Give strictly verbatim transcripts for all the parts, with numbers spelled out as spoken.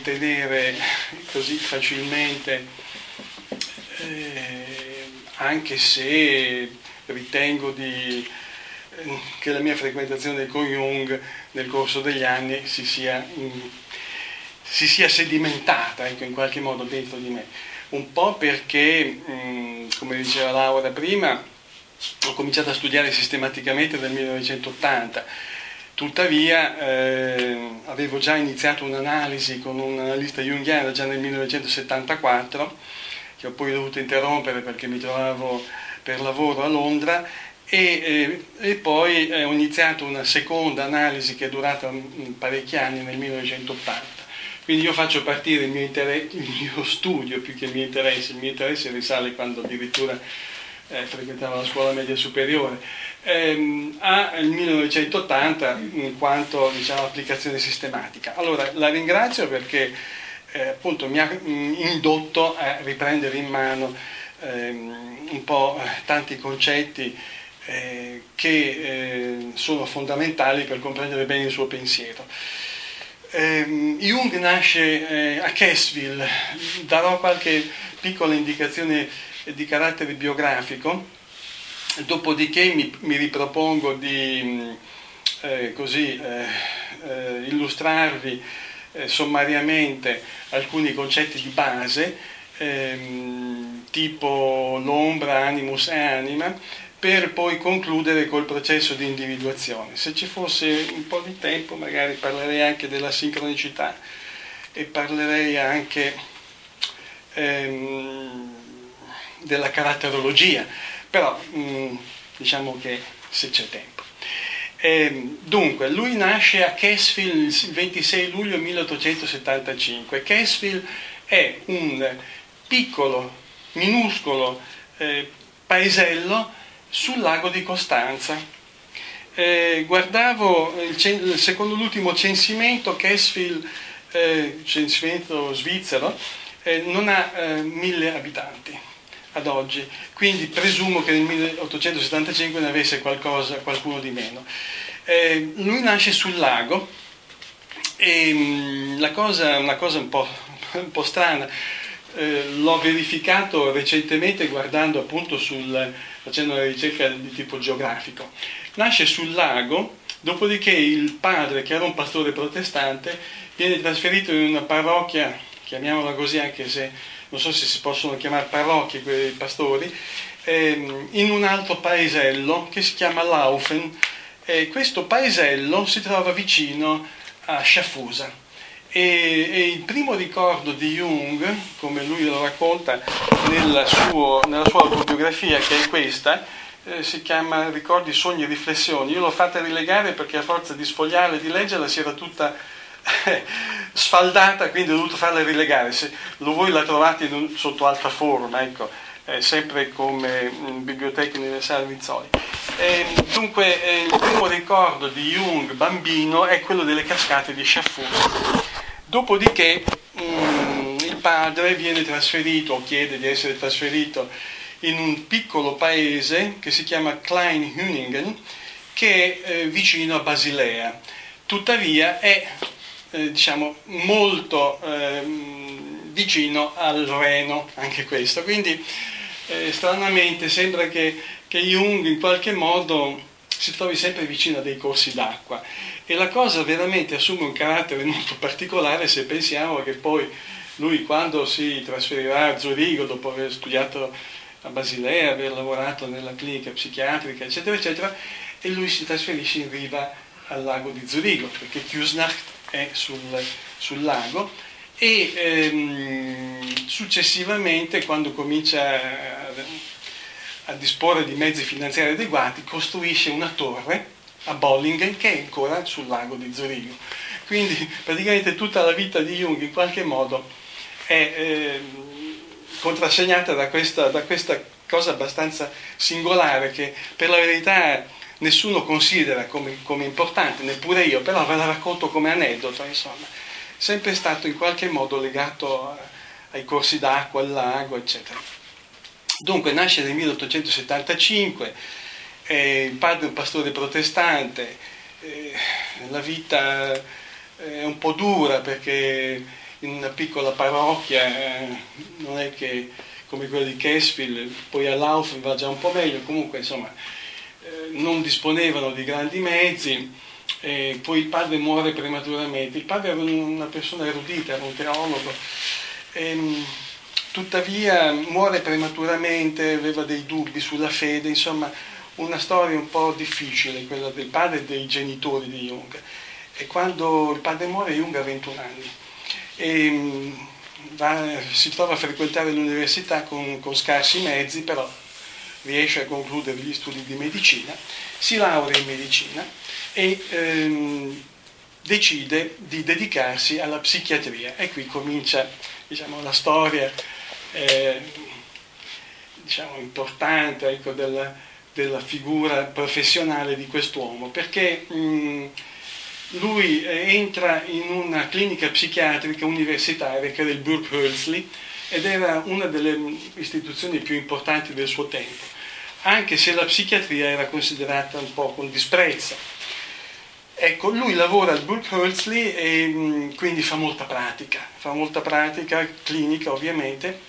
ottenere così facilmente, eh, anche se ritengo di, eh, che la mia frequentazione con Jung nel corso degli anni si sia, in, si sia sedimentata, ecco, in qualche modo dentro di me. Un po' perché, mh, come diceva Laura prima, ho cominciato a studiare sistematicamente nel millenovecentottanta. Tuttavia eh, avevo già iniziato un'analisi con un analista junghiano già nel millenovecentosettantaquattro, che ho poi dovuto interrompere perché mi trovavo per lavoro a Londra, e, eh, e poi eh, ho iniziato una seconda analisi che è durata mh, parecchi anni nel millenovecentottanta. Quindi io faccio partire il mio, interesse, il mio studio più che il mio interesse. Il mio interesse risale quando addirittura eh, frequentavo la scuola media superiore, ehm, al millenovecentottanta in quanto, diciamo, applicazione sistematica. Allora la ringrazio perché eh, appunto mi ha mh, indotto a riprendere in mano ehm, un po' tanti concetti eh, che eh, sono fondamentali per comprendere bene il suo pensiero. Eh, Jung nasce eh, a Cassville. Darò qualche piccola indicazione di carattere biografico, dopodiché mi, mi ripropongo di eh, così, eh, eh, illustrarvi eh, sommariamente alcuni concetti di base, ehm, tipo l'ombra, animus e anima, per poi concludere col processo di individuazione. Se ci fosse un po' di tempo magari parlerei anche della sincronicità e parlerei anche ehm, della caratterologia, però mh, diciamo che se c'è tempo. E, dunque, lui nasce a Cassville il ventisei luglio milleottocentosettantacinque. Cassville è un piccolo, minuscolo eh, paesello sul lago di Costanza. Eh, guardavo, il, secondo l'ultimo censimento, Cassville, eh, censimento svizzero, eh, non ha eh, mille abitanti ad oggi, quindi presumo che nel milleottocentosettantacinque ne avesse qualcosa, qualcuno di meno. Eh, lui nasce sul lago e mh, la cosa, una cosa un po', un po' strana, eh, l'ho verificato recentemente guardando appunto sul, facendo una ricerca di tipo geografico. Nasce sul lago, dopodiché il padre, che era un pastore protestante, viene trasferito in una parrocchia, chiamiamola così anche se non so se si possono chiamare parrocchie quei pastori, ehm, in un altro paesello che si chiama Laufen. E questo paesello si trova vicino a Sciaffusa. E, e il primo ricordo di Jung, come lui lo racconta nella, suo, nella sua autobiografia, che è questa, eh, si chiama Ricordi, sogni e riflessioni. Io l'ho fatta rilegare perché a forza di sfogliarla e di leggerla si era tutta sfaldata, quindi ho dovuto farla rilegare. Se lo voi la trovate in, sotto altra forma, ecco, eh, sempre come in Biblioteca Universale Rizzoli. E, dunque eh, il primo ricordo di Jung bambino è quello delle cascate di Sciaffusa. Dopodiché mh, il padre viene trasferito, o chiede di essere trasferito, in un piccolo paese che si chiama Klein Hüningen, che è eh, vicino a Basilea. Tuttavia è Eh, diciamo molto eh, vicino al Reno, anche questo, quindi eh, stranamente sembra che, che Jung in qualche modo si trovi sempre vicino a dei corsi d'acqua, e la cosa veramente assume un carattere molto particolare se pensiamo che poi lui, quando si trasferirà a Zurigo dopo aver studiato a Basilea, aver lavorato nella clinica psichiatrica eccetera eccetera, e lui si trasferisce in riva al lago di Zurigo, perché Küsnacht è sul, sul lago, e ehm, successivamente, quando comincia a, a disporre di mezzi finanziari adeguati, costruisce una torre a Bollingen che è ancora sul lago di Zurigo. Quindi praticamente tutta la vita di Jung in qualche modo è eh, contrassegnata da questa, da questa cosa abbastanza singolare, che per la verità nessuno considera come, come importante, neppure io, però ve la racconto come aneddoto, insomma. Sempre stato in qualche modo legato a, ai corsi d'acqua, al lago, eccetera. Dunque nasce nel milleottocentosettantacinque, eh, il padre è un pastore protestante, eh, la vita è un po' dura perché in una piccola parrocchia, eh, non è che come quella di Kesfield, poi all'Aufen va già un po' meglio, comunque insomma eh, non disponevano di grandi mezzi, e poi il padre muore prematuramente. Il padre era una persona erudita, era un teologo, e, tuttavia muore prematuramente, aveva dei dubbi sulla fede, insomma una storia un po' difficile, quella del padre e dei genitori di Jung. E quando il padre muore, Jung ha ventuno anni e va, si trova a frequentare l'università con, con scarsi mezzi, però riesce a concludere gli studi di medicina, si laurea in medicina e ehm, decide di dedicarsi alla psichiatria, e qui comincia, diciamo, la storia eh, diciamo, importante, ecco, della, della figura professionale di quest'uomo, perché mh, lui entra in una clinica psichiatrica universitaria che era il Burg Hölzli, ed era una delle istituzioni più importanti del suo tempo, anche se la psichiatria era considerata un po' con disprezzo. Ecco, lui lavora al Burg Hölzli e mh, quindi fa molta pratica, fa molta pratica clinica ovviamente,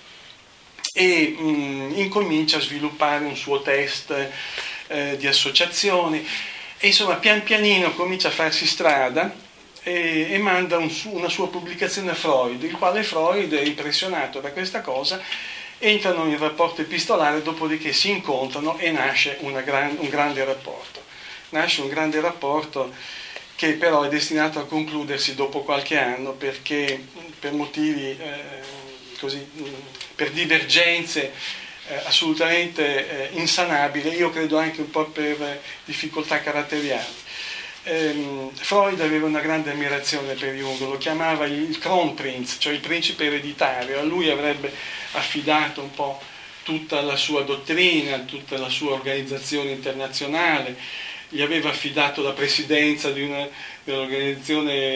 e mh, incomincia a sviluppare un suo test eh, di associazioni, e insomma pian pianino comincia a farsi strada e, e manda un su, una sua pubblicazione a Freud, il quale Freud è impressionato da questa cosa, entrano in rapporto epistolare, dopodiché si incontrano e nasce una gran, un grande rapporto. Nasce un grande rapporto che però è destinato a concludersi dopo qualche anno, perché per motivi eh, così, per divergenze eh, assolutamente eh, insanabili, io credo anche un po' per eh, difficoltà caratteriali. Ehm, Freud aveva una grande ammirazione per Jung, lo chiamava il Kronprinz, cioè il principe ereditario. A lui avrebbe affidato un po' tutta la sua dottrina, tutta la sua organizzazione internazionale, gli aveva affidato la presidenza di una, dell'organizzazione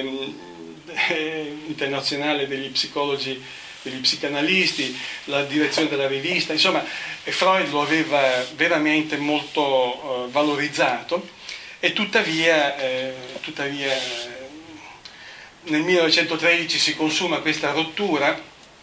eh, internazionale degli psicologi, degli psicanalisti, la direzione della rivista, insomma Freud lo aveva veramente molto eh, valorizzato, e tuttavia, eh, tuttavia nel millenovecentotredici si consuma questa rottura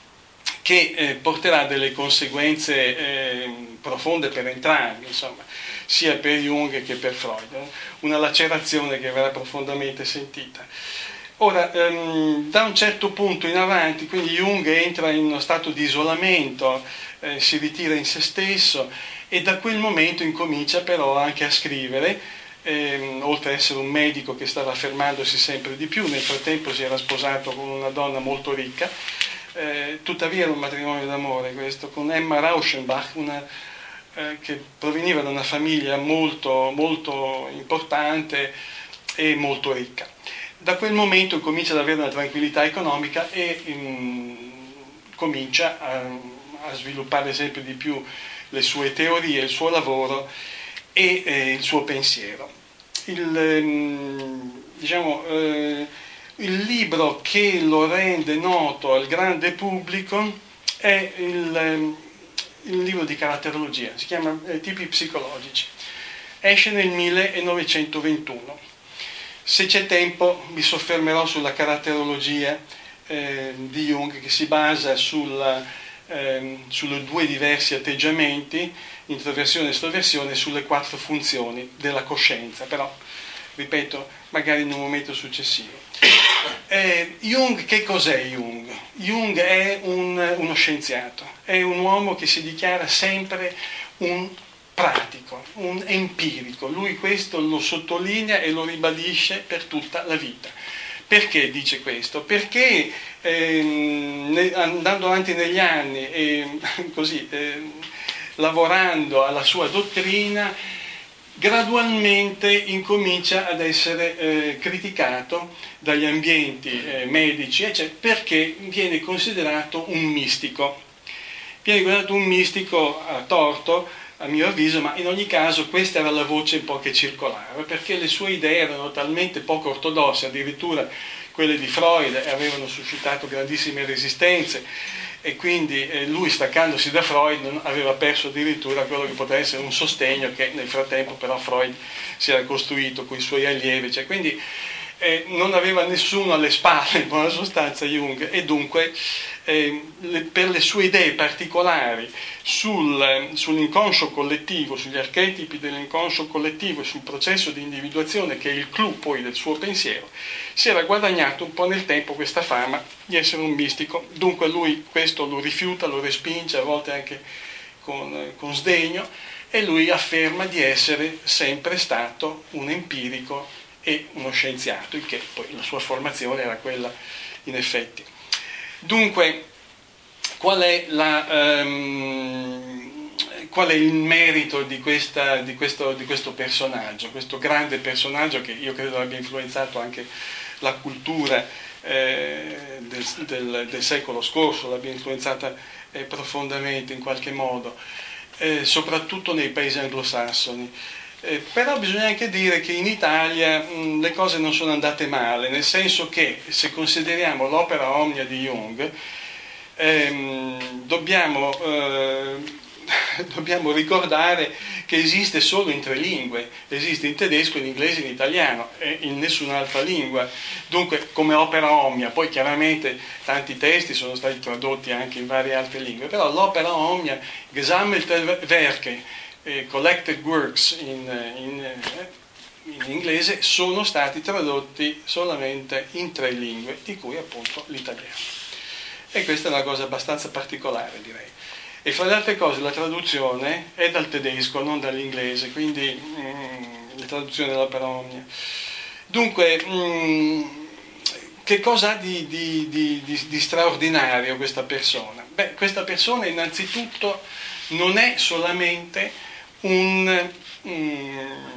che eh, porterà delle conseguenze eh, profonde per entrambi, insomma, sia per Jung che per Freud, eh? Una lacerazione che verrà profondamente sentita. Ora, ehm, da un certo punto in avanti, quindi Jung entra in uno stato di isolamento, eh, si ritira in se stesso, e da quel momento incomincia però anche a scrivere, ehm, oltre ad essere un medico che stava affermandosi sempre di più. Nel frattempo si era sposato con una donna molto ricca, eh, tuttavia era un matrimonio d'amore questo, con Emma Rauschenbach, una, eh, che proveniva da una famiglia molto, molto importante e molto ricca. Da quel momento comincia ad avere una tranquillità economica e um, comincia a, a sviluppare sempre di più le sue teorie, il suo lavoro e eh, il suo pensiero. Il, ehm, diciamo, eh, il libro che lo rende noto al grande pubblico è il, ehm, il libro di caratterologia, si chiama eh, Tipi psicologici, esce nel millenovecentoventuno. Se c'è tempo mi soffermerò sulla caratterologia eh, di Jung, che si basa sulla, eh, sulle due diversi atteggiamenti, introversione e estroversione, sulle quattro funzioni della coscienza, però, ripeto, magari in un momento successivo. Eh, Jung, che cos'è Jung? Jung è un, uno scienziato, è un uomo che si dichiara sempre un pratico, un empirico. Lui questo lo sottolinea e lo ribadisce per tutta la vita. Perché dice questo? Perché ehm, andando avanti negli anni e così ehm, lavorando alla sua dottrina, gradualmente incomincia ad essere eh, criticato dagli ambienti eh, medici, eccetera, perché viene considerato un mistico. Viene considerato un mistico a torto, a mio avviso, ma in ogni caso questa era la voce un po' che circolava, perché le sue idee erano talmente poco ortodosse, addirittura quelle di Freud avevano suscitato grandissime resistenze, e quindi eh, lui, staccandosi da Freud, aveva perso addirittura quello che poteva essere un sostegno che nel frattempo però Freud si era costruito con i suoi allievi, cioè, quindi eh, non aveva nessuno alle spalle in buona sostanza Jung, e dunque eh, le, per le sue idee particolari sul, sull'inconscio collettivo, sugli archetipi dell'inconscio collettivo e sul processo di individuazione, che è il clou poi del suo pensiero, si era guadagnato un po' nel tempo questa fama di essere un mistico. Dunque lui questo lo rifiuta, lo respinge, a volte anche con, con sdegno, e lui afferma di essere sempre stato un empirico e uno scienziato, il che poi la sua formazione era quella in effetti. Dunque, qual è, la, um, qual è il merito di, questa, di, questo, di questo personaggio, questo grande personaggio che io credo abbia influenzato anche la cultura eh, del, del, del secolo scorso, l'abbia influenzata eh, profondamente in qualche modo, eh, soprattutto nei paesi anglosassoni. Eh, però bisogna anche dire che in Italia mh, le cose non sono andate male, nel senso che se consideriamo l'opera omnia di Jung, ehm, dobbiamo, eh, dobbiamo ricordare che esiste solo in tre lingue, esiste in tedesco, in inglese e in italiano, e in nessun'altra lingua. Dunque come opera omnia, poi chiaramente tanti testi sono stati tradotti anche in varie altre lingue, però l'opera omnia, Gesammelte Werke, Eh, collected works in, in, in inglese, sono stati tradotti solamente in tre lingue, di cui appunto l'italiano. E questa è una cosa abbastanza particolare, direi. E fra le altre cose la traduzione è dal tedesco, non dall'inglese, quindi mm, la traduzione dell'opera omnia. Dunque, mm, che cosa ha di, di, di, di, di straordinario questa persona? Beh, questa persona innanzitutto non è solamente un, um,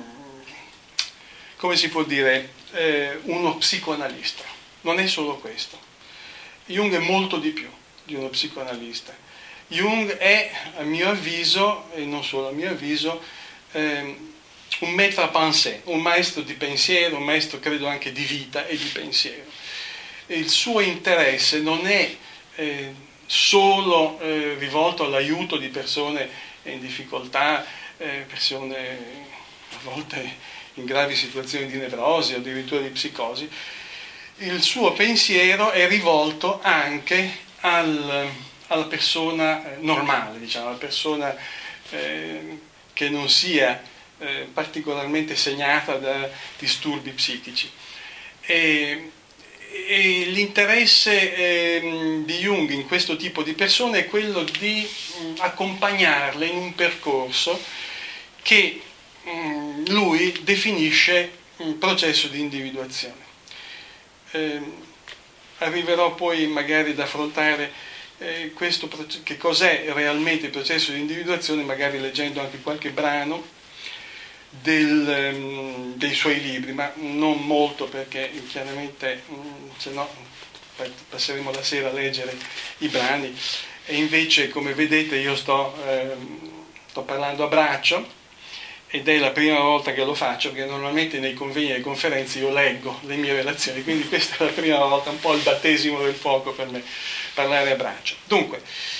come si può dire, eh, uno psicoanalista. Non è solo questo. Jung è molto di più di uno psicoanalista. Jung è, a mio avviso, e non solo a mio avviso, eh, un maître à penser, un maestro di pensiero, un maestro credo anche di vita e di pensiero. E il suo interesse non è eh, solo eh, rivolto all'aiuto di persone in difficoltà, eh, persone a volte in gravi situazioni di nevrosi o addirittura di psicosi. Il suo pensiero è rivolto anche al, alla persona normale, diciamo, alla persona eh, che non sia eh, particolarmente segnata da disturbi psichici. E, E l'interesse eh, di Jung in questo tipo di persone è quello di mh, accompagnarle in un percorso che mh, lui definisce un processo di individuazione. Eh, arriverò poi magari ad affrontare eh, questo, che cos'è realmente il processo di individuazione, magari leggendo anche qualche brano Del, um, dei suoi libri, ma non molto, perché chiaramente um, se no passeremo la sera a leggere i brani, e invece, come vedete, io sto, eh, sto parlando a braccio, ed è la prima volta che lo faccio, perché normalmente nei convegni e alle conferenze io leggo le mie relazioni, quindi questa è la prima volta, un po' il battesimo del fuoco per me, parlare a braccio. Dunque,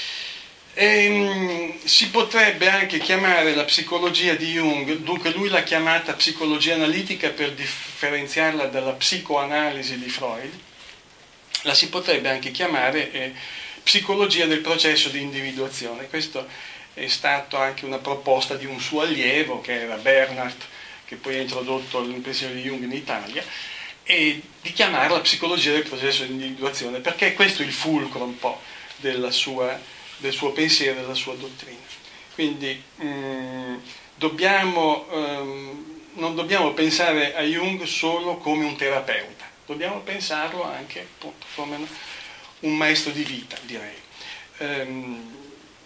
E, si potrebbe anche chiamare la psicologia di Jung, dunque lui l'ha chiamata psicologia analitica per differenziarla dalla psicoanalisi di Freud, la si potrebbe anche chiamare eh, psicologia del processo di individuazione. Questo è stato anche una proposta di un suo allievo, che era Bernhardt, che poi ha introdotto l'impressione di Jung in Italia, e di chiamarla psicologia del processo di individuazione, perché questo è il fulcro un po' della sua del suo pensiero e della sua dottrina. Quindi mh, dobbiamo, ehm, non dobbiamo pensare a Jung solo come un terapeuta, dobbiamo pensarlo anche appunto, come un maestro di vita, direi. Ehm,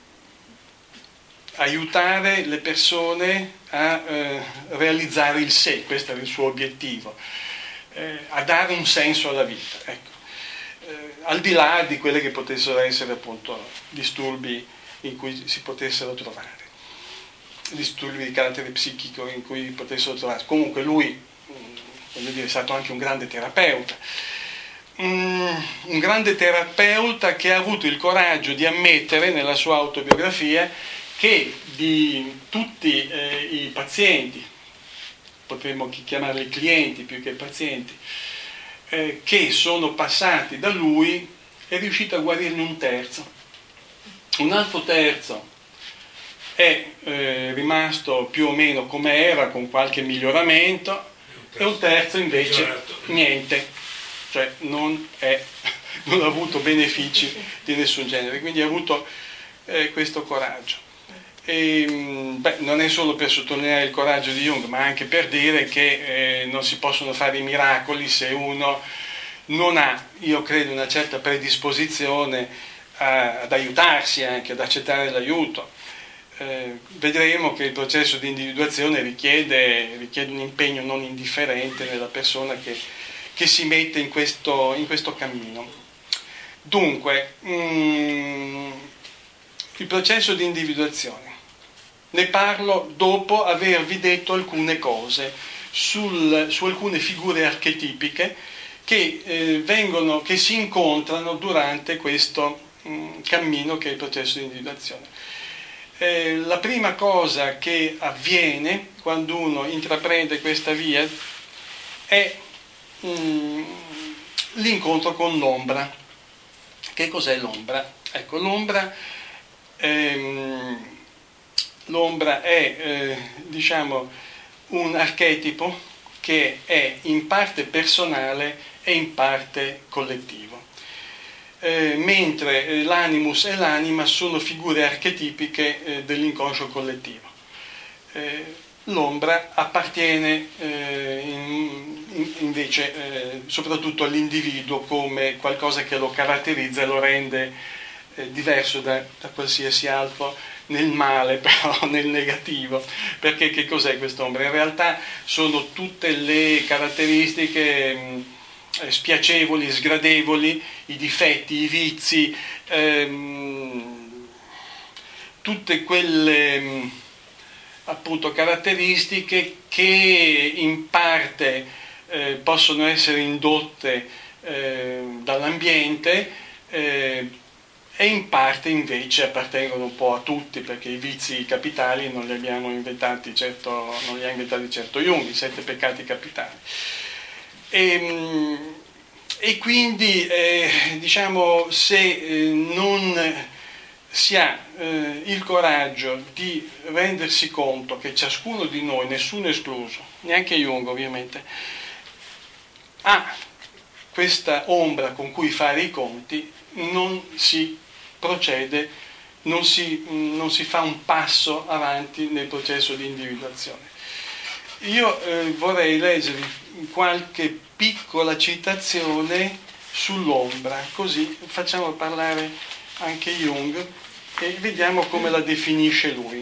aiutare le persone a eh, realizzare il sé, questo era il suo obiettivo, eh, a dare un senso alla vita, ecco. Eh, al di là di quelle che potessero essere appunto disturbi in cui si potessero trovare, disturbi di carattere psichico in cui potessero trovare. Comunque lui, voglio dire, è stato anche un grande terapeuta, un, un grande terapeuta che ha avuto il coraggio di ammettere nella sua autobiografia che di tutti eh, i pazienti, potremmo chiamarli clienti più che pazienti, eh, che sono passati da lui è riuscito a guarirne un terzo. Un altro terzo è eh, rimasto più o meno come era, con qualche miglioramento, e un terzo invece niente, cioè non, è, non ha avuto benefici di nessun genere, quindi ha avuto eh, questo coraggio. E, beh, non è solo per sottolineare il coraggio di Jung, ma anche per dire che eh, non si possono fare i miracoli se uno non ha, io credo, una certa predisposizione a, ad aiutarsi, anche ad accettare l'aiuto. Eh, vedremo che il processo di individuazione richiede, richiede un impegno non indifferente nella persona che, che si mette in questo, in questo cammino. Dunque, mm, il processo di individuazione. Ne parlo dopo avervi detto alcune cose sul, su alcune figure archetipiche che, eh, vengono, che si incontrano durante questo mh, cammino che è il processo di individuazione. Eh, la prima cosa che avviene quando uno intraprende questa via è mh, l'incontro con l'ombra. Che cos'è l'ombra? Ecco, l'ombra... Ehm, L'ombra è, eh, diciamo, un archetipo che è in parte personale e in parte collettivo, eh, mentre l'animus e l'anima sono figure archetipiche eh, dell'inconscio collettivo. Eh, l'ombra appartiene eh, in, in, invece eh, soprattutto all'individuo come qualcosa che lo caratterizza e lo rende eh, diverso da, da qualsiasi altro, nel male, però nel negativo. Perché che cos'è quest'ombra? In realtà sono tutte le caratteristiche mh, spiacevoli, sgradevoli, i difetti, i vizi, ehm, tutte quelle mh, appunto caratteristiche che in parte eh, possono essere indotte eh, dall'ambiente, eh, e in parte invece appartengono un po' a tutti, perché i vizi capitali non li abbiamo inventati certo, non li ha inventati certo Jung, i sette peccati capitali. E, e quindi eh, diciamo, se eh, non si ha eh, il coraggio di rendersi conto che ciascuno di noi, nessuno escluso, neanche Jung ovviamente, ha questa ombra con cui fare i conti, non si procede, non si, non si fa un passo avanti nel processo di individuazione. Io eh, vorrei leggervi qualche piccola citazione sull'ombra, così facciamo parlare anche Jung e vediamo come la definisce lui.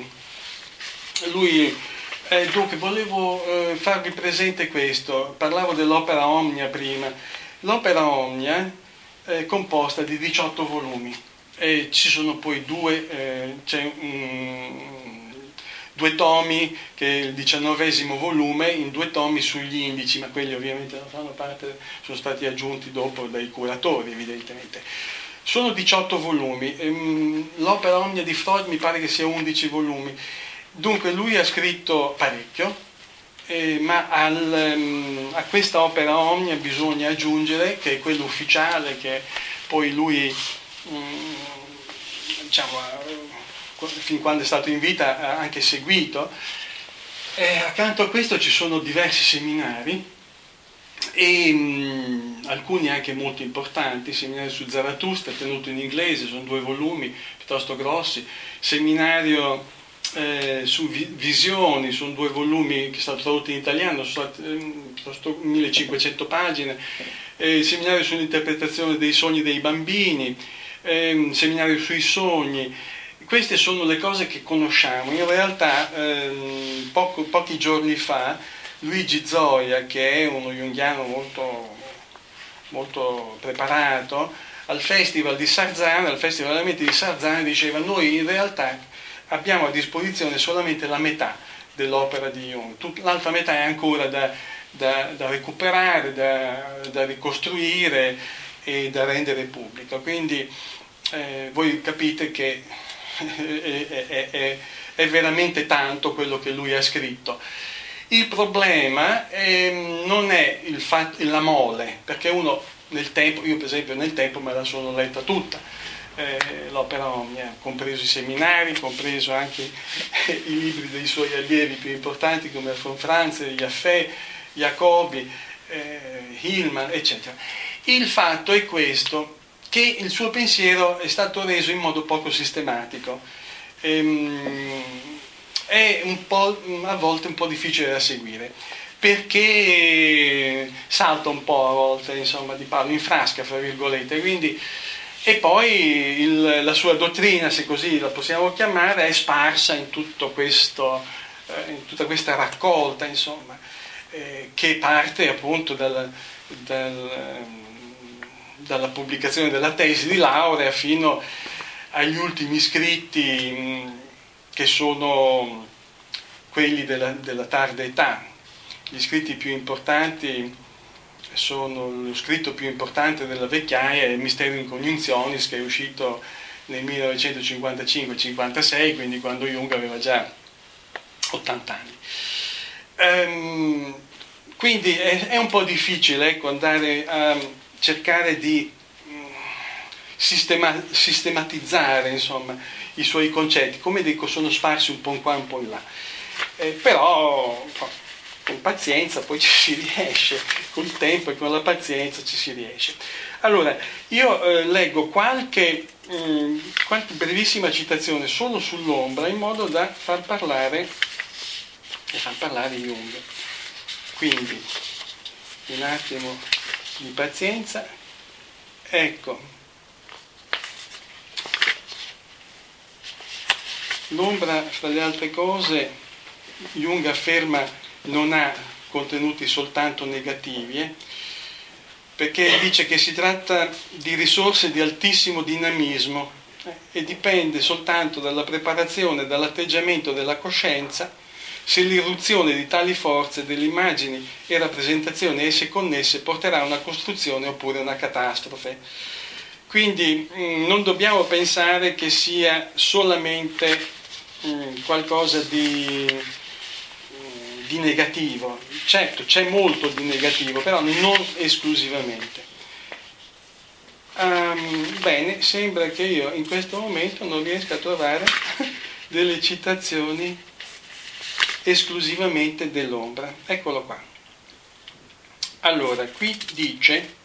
Lui eh, dunque volevo eh, farvi presente questo, parlavo dell'opera Omnia prima. L'opera Omnia è composta di diciotto volumi. E ci sono poi due, eh, c'è um, due tomi, che è il diciannovesimo volume, in due tomi sugli indici, ma quelli ovviamente non fanno parte, sono stati aggiunti dopo dai curatori evidentemente. Sono diciotto volumi, ehm, l'opera Omnia di Freud mi pare che sia undici volumi, dunque lui ha scritto parecchio, eh, ma al, um, a questa opera Omnia bisogna aggiungere, che è quello ufficiale, che poi lui... diciamo, fin quando è stato in vita ha anche seguito, e accanto a questo ci sono diversi seminari e mh, alcuni anche molto importanti. Seminario su Zarathustra tenuto in inglese, sono due volumi piuttosto grossi, seminario eh, su vi- visioni, sono due volumi che sono tradotti in italiano, sono eh, millecinquecento pagine, eh, seminario sull'interpretazione dei sogni dei bambini, eh, seminario sui sogni. Queste sono le cose che conosciamo. In realtà ehm, poco, pochi giorni fa Luigi Zoia, che è uno junghiano molto, molto preparato, al Festival di Sarzana, al Festival della mente di Sarzana, diceva: noi in realtà abbiamo a disposizione solamente la metà dell'opera di Jung, Tut- l'altra metà è ancora da, da, da recuperare, da, da ricostruire e da rendere pubblica. Quindi eh, voi capite che è, è, è, è veramente tanto quello che lui ha scritto. Il problema eh, non è il fatto, la mole, perché uno nel tempo, io per esempio nel tempo me la sono letta tutta, eh, l'opera Omnia, compreso i seminari, compreso anche eh, i libri dei suoi allievi più importanti come von Franz, Jaffe, Jacobi, eh, Hillman, eccetera. Il fatto è questo, che il suo pensiero è stato reso in modo poco sistematico. Ehm, è un po', a volte un po' difficile da seguire, perché salta un po' a volte, insomma, di palo in frasca, fra virgolette, quindi, e poi il, la sua dottrina, se così la possiamo chiamare, è sparsa in, tutto questo, eh, in tutta questa raccolta, insomma, eh, che parte appunto dal, dal, dalla pubblicazione della tesi di laurea fino agli ultimi scritti mh, che sono quelli della, della tarda età. Gli scritti più importanti sono, lo scritto più importante della vecchiaia è il Mysterium Conjunctionis, che è uscito nel millenovecentocinquantacinque cinquantasei, quindi quando Jung aveva già ottanta anni. Ehm, quindi è, è un po' difficile, ecco, andare a cercare di sistema, sistematizzare, insomma, i suoi concetti. Come dico, sono sparsi un po' in qua, un po' in là. Eh, però con pazienza poi ci si riesce, col tempo e con la pazienza ci si riesce. Allora, io eh, leggo qualche, mh, qualche brevissima citazione solo sull'ombra, in modo da far parlare, e far parlare Jung. Quindi, un attimo di pazienza. Ecco. L'ombra, fra le altre cose, Jung afferma non ha contenuti soltanto negativi, eh, perché dice che si tratta di risorse di altissimo dinamismo eh, e dipende soltanto dalla preparazione, dall'atteggiamento della coscienza, se l'irruzione di tali forze, delle immagini e rappresentazioni esse connesse porterà a una costruzione oppure a una catastrofe. Quindi mh, non dobbiamo pensare che sia solamente mh, qualcosa di, mh, di negativo. Certo, c'è molto di negativo, però non esclusivamente. Um, bene, sembra che io in questo momento non riesca a trovare delle citazioni esclusivamente dell'ombra. Eccolo qua. Allora, qui dice: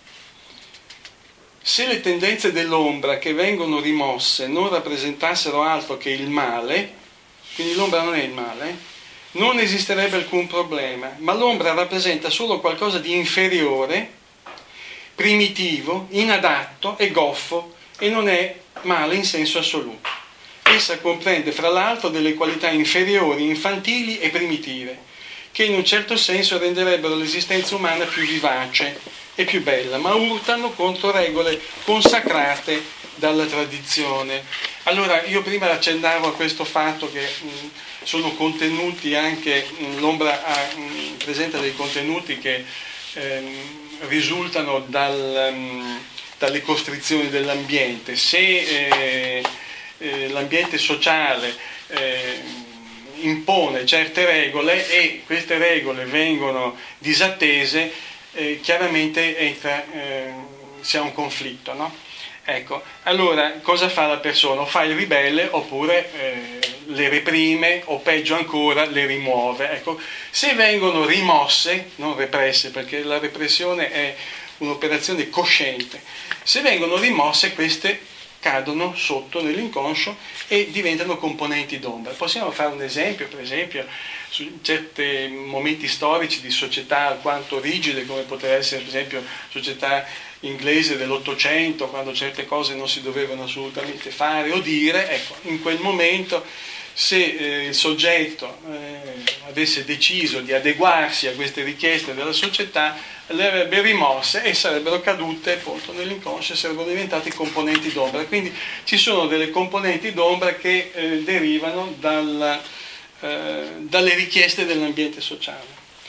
se le tendenze dell'ombra che vengono rimosse non rappresentassero altro che il male, quindi l'ombra non è il male, non esisterebbe alcun problema, ma l'ombra rappresenta solo qualcosa di inferiore, primitivo, inadatto e goffo, e non è male in senso assoluto. Essa comprende fra l'altro delle qualità inferiori, infantili e primitive, che in un certo senso renderebbero l'esistenza umana più vivace e più bella, ma urtano contro regole consacrate dalla tradizione. Allora, io prima accennavo a questo fatto che mh, sono contenuti anche, mh, l'ombra ha, mh, presenta dei contenuti che ehm, risultano dal, mh, dalle costrizioni dell'ambiente. Se eh, eh, l'ambiente sociale eh, impone certe regole e queste regole vengono disattese, eh, chiaramente entra, eh, si ha un conflitto, no? Ecco, allora cosa fa la persona? O fa il ribelle oppure eh, le reprime o peggio ancora le rimuove. Ecco, se vengono rimosse, non represse, perché la repressione è un'operazione cosciente, se vengono rimosse queste cadono sotto nell'inconscio e diventano componenti d'ombra. Possiamo fare un esempio, per esempio, su certi momenti storici di società alquanto rigide, come poteva essere per esempio società inglese dell'Ottocento, quando certe cose non si dovevano assolutamente fare o dire. Ecco, in quel momento, se eh, il soggetto eh, avesse deciso di adeguarsi a queste richieste della società, le avrebbe rimosse e sarebbero cadute appunto nell'inconscio e sarebbero diventati componenti d'ombra. Quindi ci sono delle componenti d'ombra che eh, derivano dalla, eh, dalle richieste dell'ambiente sociale.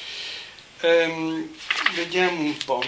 Ehm, vediamo un po'.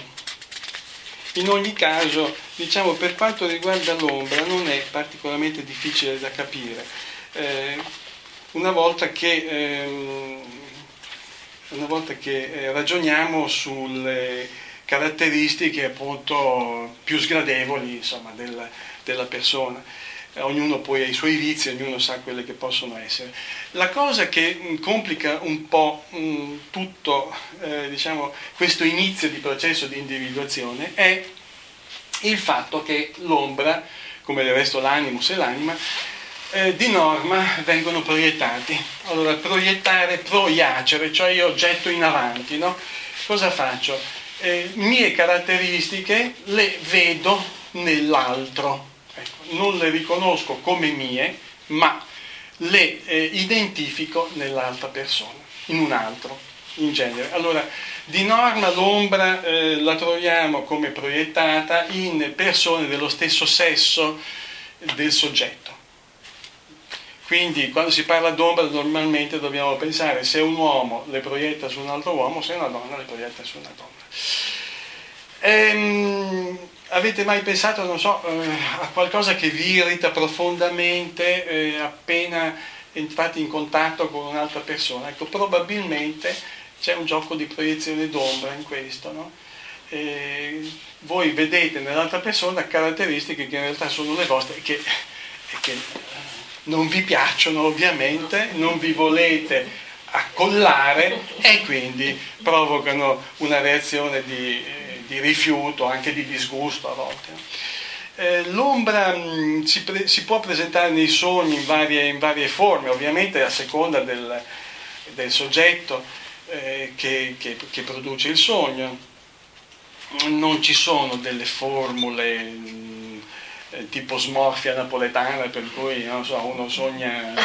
In ogni caso, diciamo, per quanto riguarda l'ombra, non è particolarmente difficile da capire. Eh, una volta che ehm, una volta che eh, ragioniamo sulle caratteristiche appunto più sgradevoli, insomma, del, della persona. Eh, ognuno poi ha i suoi vizi, ognuno sa quelle che possono essere. La cosa che mh, complica un po' mh, tutto, eh, diciamo, questo inizio di processo di individuazione è il fatto che l'ombra, come del resto l'animus e l'anima, eh, di norma vengono proiettati. Allora, proiettare, proiacere, cioè io getto in avanti, no? Cosa faccio? Eh, mie caratteristiche le vedo nell'altro, ecco, non le riconosco come mie, ma le eh, identifico nell'altra persona, in un altro, in genere. Allora, di norma l'ombra eh, la troviamo come proiettata in persone dello stesso sesso del soggetto. Quindi quando si parla d'ombra normalmente dobbiamo pensare se un uomo le proietta su un altro uomo, se una donna le proietta su una donna. Ehm, avete mai pensato, non so, eh, a qualcosa che vi irrita profondamente eh, appena entrate in contatto con un'altra persona? Ecco, probabilmente c'è un gioco di proiezione d'ombra in questo, no? E voi vedete nell'altra persona caratteristiche che in realtà sono le vostre e che, e che non vi piacciono ovviamente, non vi volete accollare e quindi provocano una reazione di, di rifiuto, anche di disgusto a volte. Eh, l'ombra mh, si, pre- si può presentare nei sogni in varie, in varie forme, ovviamente a seconda del, del soggetto eh, che, che, che produce il sogno. Non ci sono delle formule mh, tipo smorfia napoletana per cui non so, uno sogna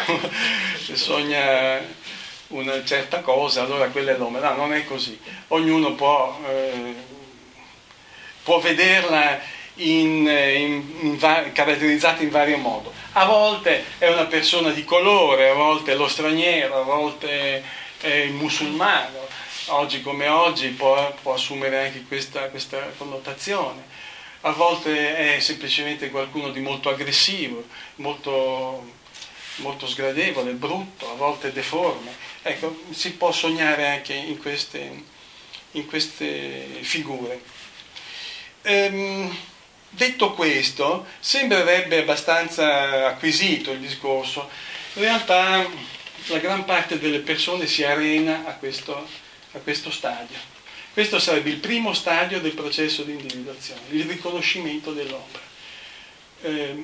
sogna una certa cosa, allora quella è l'ombra. No, non è così. Ognuno può, eh, può vederla in, in, in va- caratterizzata in vario modo. A volte è una persona di colore, a volte è lo straniero, a volte è il musulmano. Oggi come oggi può, può assumere anche questa, questa connotazione. A volte è semplicemente qualcuno di molto aggressivo, molto, molto sgradevole, brutto, a volte deforme. Ecco, si può sognare anche in queste, in queste figure. Ehm, detto questo, sembrerebbe abbastanza acquisito il discorso. In realtà la gran parte delle persone si arena a questo, a questo stadio. Questo sarebbe il primo stadio del processo di individuazione, il riconoscimento dell'ombra. Eh,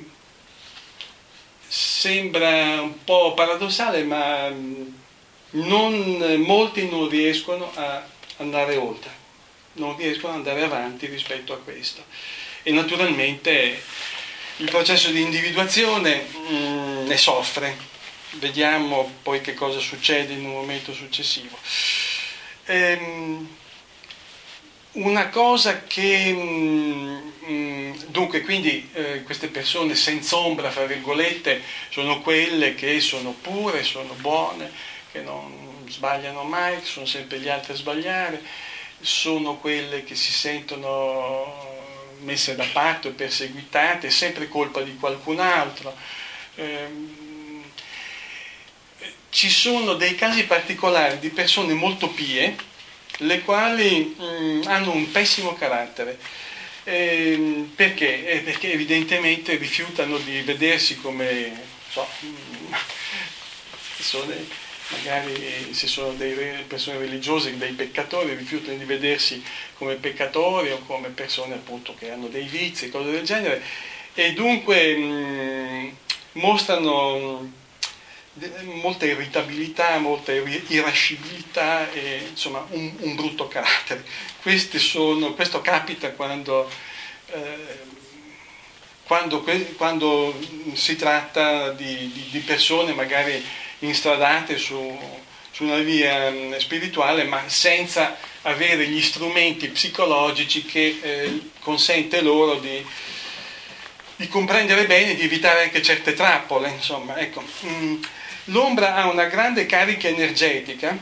sembra un po' paradossale, ma non, molti non riescono a andare oltre, non riescono ad andare avanti rispetto a questo. E naturalmente il processo di individuazione mh, ne soffre. Vediamo poi che cosa succede in un momento successivo. Ehm, Una cosa che, mh, dunque, quindi eh, queste persone senza ombra, fra virgolette, sono quelle che sono pure, sono buone, che non sbagliano mai, che sono sempre gli altri a sbagliare, sono quelle che si sentono messe da parte o perseguitate, è sempre colpa di qualcun altro. Eh, ci sono dei casi particolari di persone molto pie, le quali mh, hanno un pessimo carattere. Eh, perché? Eh, perché evidentemente rifiutano di vedersi come, so, persone, magari se sono delle persone religiose, dei peccatori, rifiutano di vedersi come peccatori o come persone appunto che hanno dei vizi, cose del genere, e dunque mh, mostrano molta irritabilità, molta irascibilità e insomma un, un brutto carattere. Queste sono, questo capita quando, eh, quando, quando si tratta di, di, di persone magari instradate su, su una via spirituale, ma senza avere gli strumenti psicologici che eh, consente loro di, di comprendere bene, di evitare anche certe trappole. Insomma, ecco. Mm. L'ombra ha una grande carica energetica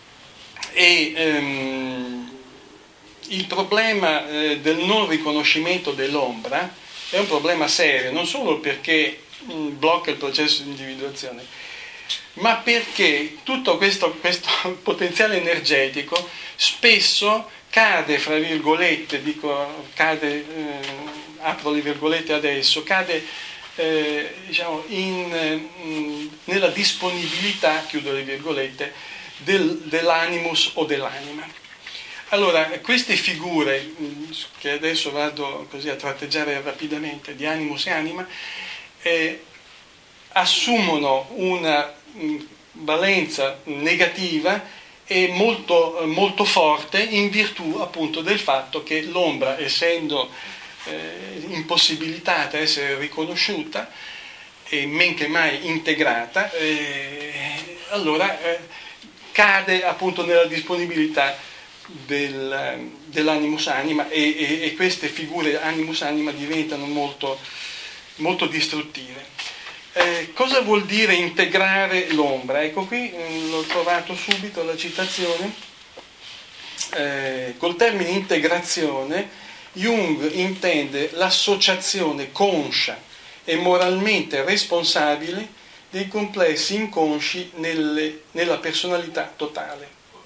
e ehm, il problema eh, del non riconoscimento dell'ombra è un problema serio, non solo perché mh, blocca il processo di individuazione, ma perché tutto questo, questo potenziale energetico spesso cade, fra virgolette, dico, cade, eh, apro le virgolette adesso, cade eh, diciamo, in, in, nella disponibilità, chiudo le virgolette, del, dell'animus o dell'anima. Allora, queste figure, che adesso vado così a tratteggiare rapidamente, di animus e anima, eh, assumono una mh, valenza negativa e molto, molto forte in virtù appunto del fatto che l'ombra, essendo eh, impossibilitata a essere riconosciuta e men che mai integrata, eh, allora eh, cade appunto nella disponibilità del, dell'animus anima e, e, e queste figure animus anima diventano molto, molto distruttive. Eh, cosa vuol dire integrare l'ombra? Ecco qui eh, l'ho trovato subito la citazione. Eh, col termine integrazione Jung intende l'associazione conscia e moralmente responsabile dei complessi inconsci nelle, nella personalità totale.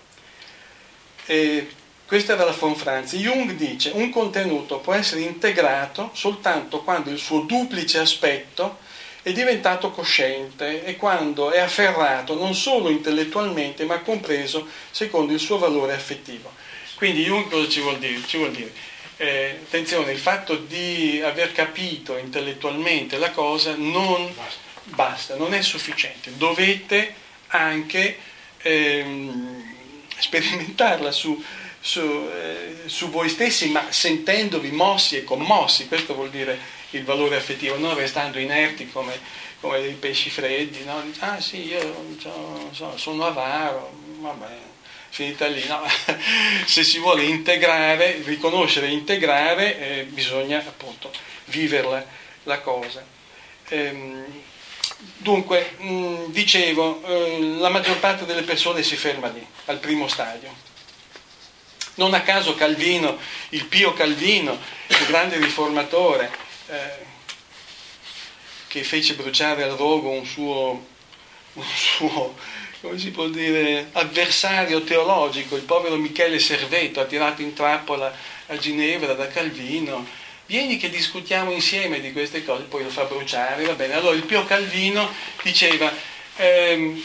Eh, questa era la von Franz. Jung dice: un contenuto può essere integrato soltanto quando il suo duplice aspetto è diventato cosciente e quando è afferrato non solo intellettualmente ma compreso secondo il suo valore affettivo. Quindi Jung cosa ci vuol dire? Ci vuol dire eh, attenzione, il fatto di aver capito intellettualmente la cosa non basta, non è sufficiente, dovete anche ehm, sperimentarla su, su, eh, su voi stessi, ma sentendovi mossi e commossi. Questo vuol dire il valore affettivo, non restando inerti come, come dei pesci freddi, no? Ah sì, io so, sono avaro, vabbè, finita lì, no? Se si vuole integrare, riconoscere e integrare, eh, bisogna appunto viverla la cosa. Ehm, dunque, mh, dicevo, eh, la maggior parte delle persone si ferma lì, al primo stadio. Non a caso Calvino, il Pio Calvino, il grande riformatore, Eh, che fece bruciare al rogo un suo, un suo, come si può dire, avversario teologico, il povero Michele Serveto, attirato in trappola a Ginevra da Calvino. Vieni che discutiamo insieme di queste cose, poi lo fa bruciare, va bene. Allora il Pio Calvino diceva: ehm,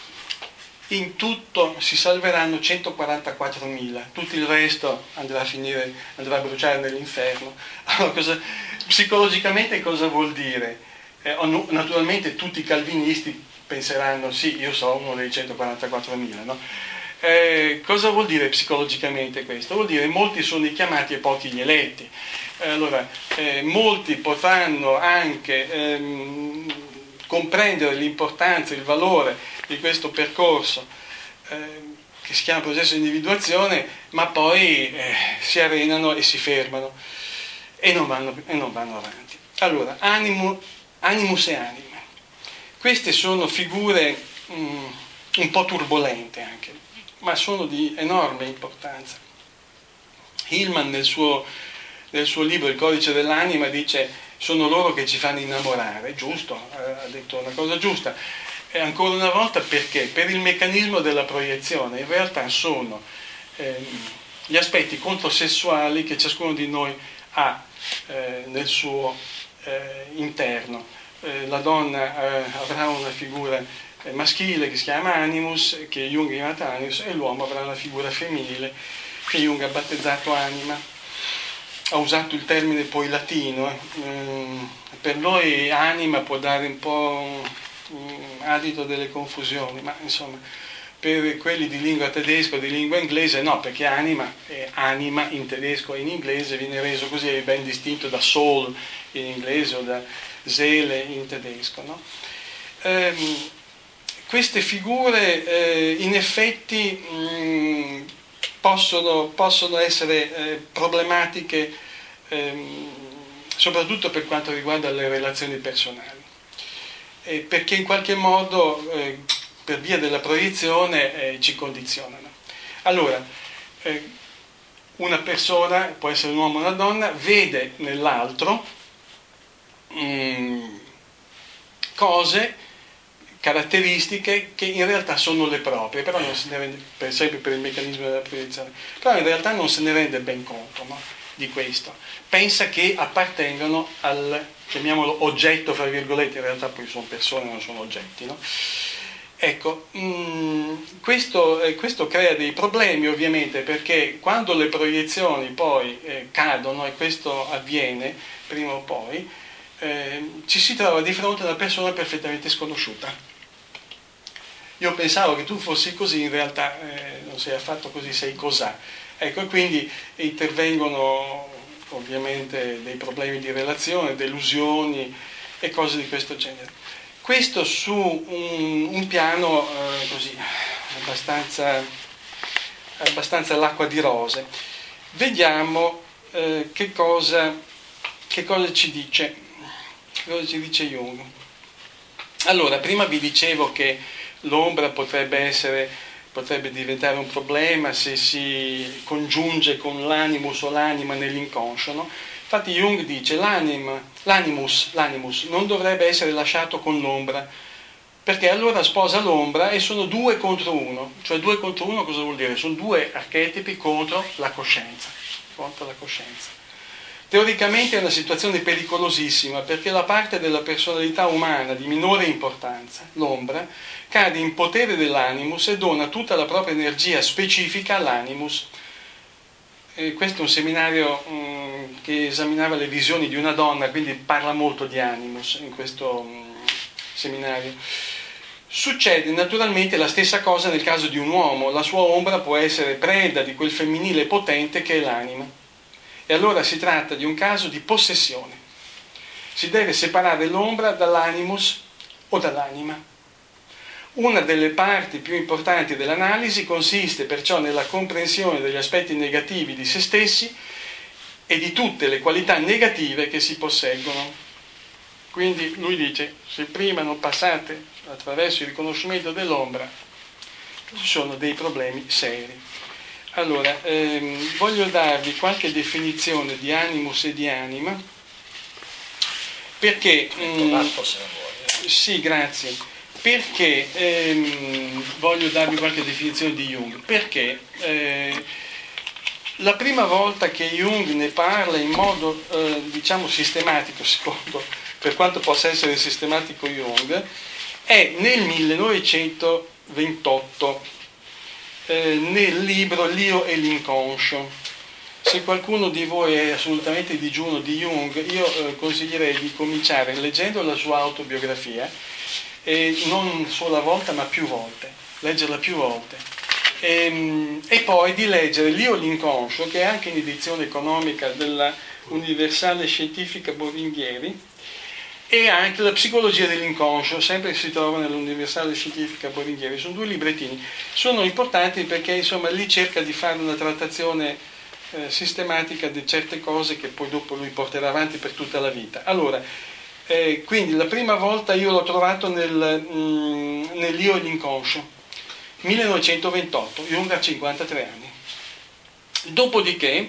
in tutto si salveranno centoquarantaquattromila, tutto il resto andrà a finire, andrà a bruciare nell'inferno. Allora, cosa, psicologicamente cosa vuol dire? Eh, naturalmente tutti i calvinisti penseranno: sì, io sono uno dei centoquarantaquattromila, no? Eh, cosa vuol dire psicologicamente questo? Vuol dire molti sono i chiamati e pochi gli eletti. Eh, allora, eh, molti potranno anche ehm, comprendere l'importanza, il valore di questo percorso eh, che si chiama processo di individuazione, ma poi eh, si arenano e si fermano e non vanno, e non vanno avanti. Allora, animo, animus e anima. Queste sono figure mh, un po' turbolente anche, ma sono di enorme importanza. Hillman nel suo, nel suo libro Il codice dell'anima dice: sono loro che ci fanno innamorare. Giusto, ha detto una cosa giusta. E ancora una volta perché? Per il meccanismo della proiezione. In realtà sono eh, gli aspetti controsessuali che ciascuno di noi ha eh, nel suo eh, interno. Eh, la donna eh, avrà una figura eh, maschile che si chiama animus, che Jung ha chiamato animus, e l'uomo avrà una figura femminile che Jung ha battezzato anima. Ha usato il termine poi latino. Eh. Per noi anima può dare un po' un adito delle confusioni, ma insomma per quelli di lingua tedesca o di lingua inglese no, perché anima, eh, anima in tedesco e in inglese viene reso così, è ben distinto da soul in inglese o da Seele in tedesco, no? Ehm, queste figure eh, in effetti mh, possono, possono essere eh, problematiche ehm, soprattutto per quanto riguarda le relazioni personali, eh, perché in qualche modo eh, per via della proiezione eh, ci condizionano. Allora, eh, una persona, può essere un uomo o una donna, vede nell'altro mh, cose caratteristiche che in realtà sono le proprie, però non se ne rende, per esempio per il meccanismo della proiezione, però in realtà non se ne rende ben conto, no, di questo. Pensa che appartengano al, chiamiamolo oggetto, fra virgolette, in realtà poi sono persone, non sono oggetti, no? Ecco, mh, questo, eh, questo crea dei problemi ovviamente, perché quando le proiezioni poi eh, cadono, e questo avviene prima o poi, eh, ci si trova di fronte a una persona perfettamente sconosciuta. Io pensavo che tu fossi così, in realtà eh, non sei affatto così, sei cos'ha. Ecco, e quindi intervengono ovviamente dei problemi di relazione, delusioni e cose di questo genere. Questo su un, un piano eh, così, abbastanza, abbastanza all'acqua di rose. Vediamo eh, che, cosa, che cosa ci dice, che cosa ci dice Jung. Allora, prima vi dicevo che l'ombra potrebbe essere, potrebbe diventare un problema se si congiunge con l'animus o l'anima nell'inconscio, no? Infatti Jung dice l'anima, l'animus, l'animus non dovrebbe essere lasciato con l'ombra, perché allora sposa l'ombra e sono due contro uno. Cioè due contro uno cosa vuol dire? Sono due archetipi contro la coscienza. Contro la coscienza. Teoricamente è una situazione pericolosissima, perché la parte della personalità umana di minore importanza, l'ombra, cade in potere dell'animus e dona tutta la propria energia specifica all'animus. Eh, questo è un seminario mh, che esaminava le visioni di una donna, quindi parla molto di animus in questo mh, seminario. Succede naturalmente la stessa cosa nel caso di un uomo, la sua ombra può essere preda di quel femminile potente che è l'anima. E allora si tratta di un caso di possessione. Si deve separare l'ombra dall'animus o dall'anima. Una delle parti più importanti dell'analisi consiste perciò nella comprensione degli aspetti negativi di se stessi e di tutte le qualità negative che si posseggono. Quindi lui dice, se prima non passate attraverso il riconoscimento dell'ombra, ci sono dei problemi seri. Allora, ehm, voglio darvi qualche definizione di animus e di anima, perché... Mm, sì, grazie. Perché ehm, voglio darvi qualche definizione di Jung? Perché eh, la prima volta che Jung ne parla in modo eh, diciamo sistematico, secondo per quanto possa essere sistematico Jung, è nel millenovecentoventotto eh, nel libro L'Io e l'inconscio. Se qualcuno di voi è assolutamente digiuno di Jung, io eh, consiglierei di cominciare leggendo la sua autobiografia, e non sola volta ma più volte, leggerla più volte, e, e poi di leggere L'Io e l'inconscio, che è anche in edizione economica della Universale Scientifica Boringhieri, e anche La psicologia dell'inconscio, sempre si trova nell'Universale Scientifica Boringhieri. Sono due librettini, sono importanti perché insomma lì cerca di fare una trattazione eh, sistematica di certe cose che poi dopo lui porterà avanti per tutta la vita. Allora, Eh, quindi la prima volta io l'ho trovato nel, mm, nell'Io e l'inconscio, millenovecentoventotto, Jung ha cinquantatré anni. Dopodiché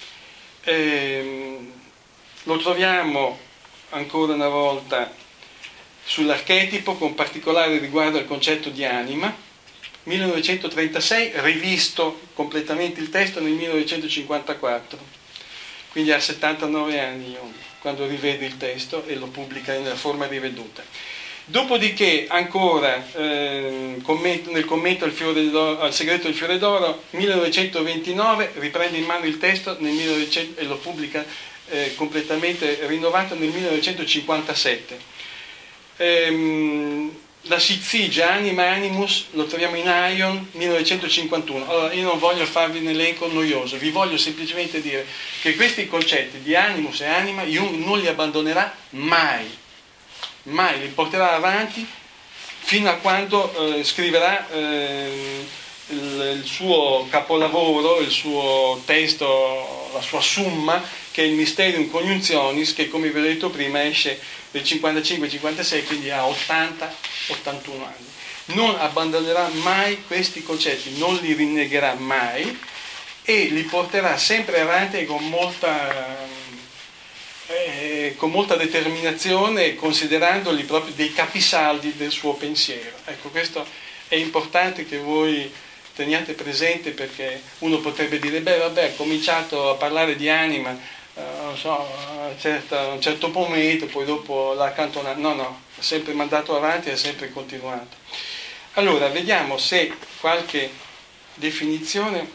ehm, lo troviamo ancora una volta sull'archetipo, con particolare riguardo al concetto di anima, millenovecentotrentasei, rivisto completamente il testo nel millenovecentocinquantaquattro, quindi ha settantanove anni Jung quando rivede il testo e lo pubblica nella forma riveduta. Dopodiché ancora eh, commento, nel commento al, fiore d'oro, al segreto del fiore d'oro, millenovecentoventinove, riprende in mano il testo nel millenovecento, e lo pubblica eh, completamente rinnovato nel millenovecentocinquantasette. Ehm, la Sizzigia, Anima Animus, lo troviamo in Aion, millenovecentocinquantuno. Allora, io non voglio farvi un elenco noioso, vi voglio semplicemente dire che questi concetti di animus e anima Jung non li abbandonerà mai, mai, li porterà avanti fino a quando eh, scriverà eh, il, il suo capolavoro, il suo testo, la sua summa, che è il Mysterium Coniuntionis, che come vi ho detto prima esce nel cinquantacinque cinquantasei, quindi ha ottanta ottantuno anni. Non abbandonerà mai questi concetti, non li rinnegherà mai e li porterà sempre avanti con molta, eh, eh, con molta determinazione, considerandoli proprio dei capisaldi del suo pensiero. Ecco, questo è importante che voi teniate presente, perché uno potrebbe dire, beh vabbè, ho cominciato a parlare di anima, eh, non so, a, certa, a un certo momento, poi dopo l'ha accantonato. No, no, ha sempre mandato avanti e ha sempre continuato. Allora, vediamo se qualche definizione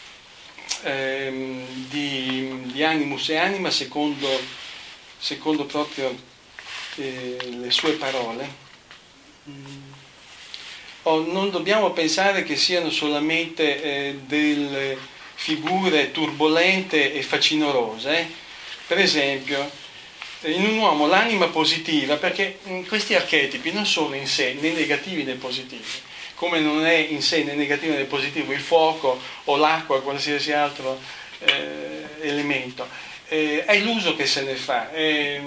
ehm, di, di animus e anima secondo, secondo proprio eh, le sue parole. Mm. Oh, non dobbiamo pensare che siano solamente eh, delle figure turbolente e facinorose. Eh? Per esempio, in un uomo l'anima positiva, perché questi archetipi non sono in sé né negativi né positivi, come non è in sé né negativo né positivo il fuoco o l'acqua o qualsiasi altro eh, elemento. Eh, è l'uso che se ne fa, è,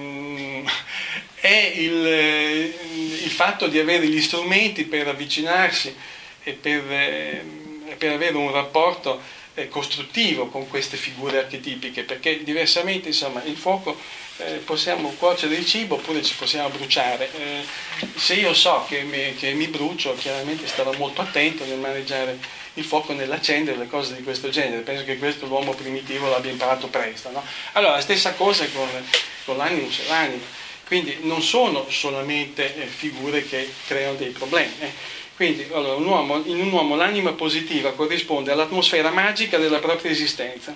è il, il fatto di avere gli strumenti per avvicinarsi e per, eh, per avere un rapporto eh, costruttivo con queste figure archetipiche, perché diversamente, insomma, il fuoco eh, possiamo cuocere il cibo oppure ci possiamo bruciare. Eh, se io so che mi, che mi brucio, chiaramente starò molto attento nel maneggiare il fuoco, nell'accendere, le cose di questo genere. Penso che questo l'uomo primitivo l'abbia imparato presto, no? Allora, la stessa cosa con, con l'animus e l'anima. Quindi non sono solamente eh, figure che creano dei problemi. Eh. Quindi allora, un uomo, in un uomo l'anima positiva corrisponde all'atmosfera magica della propria esistenza.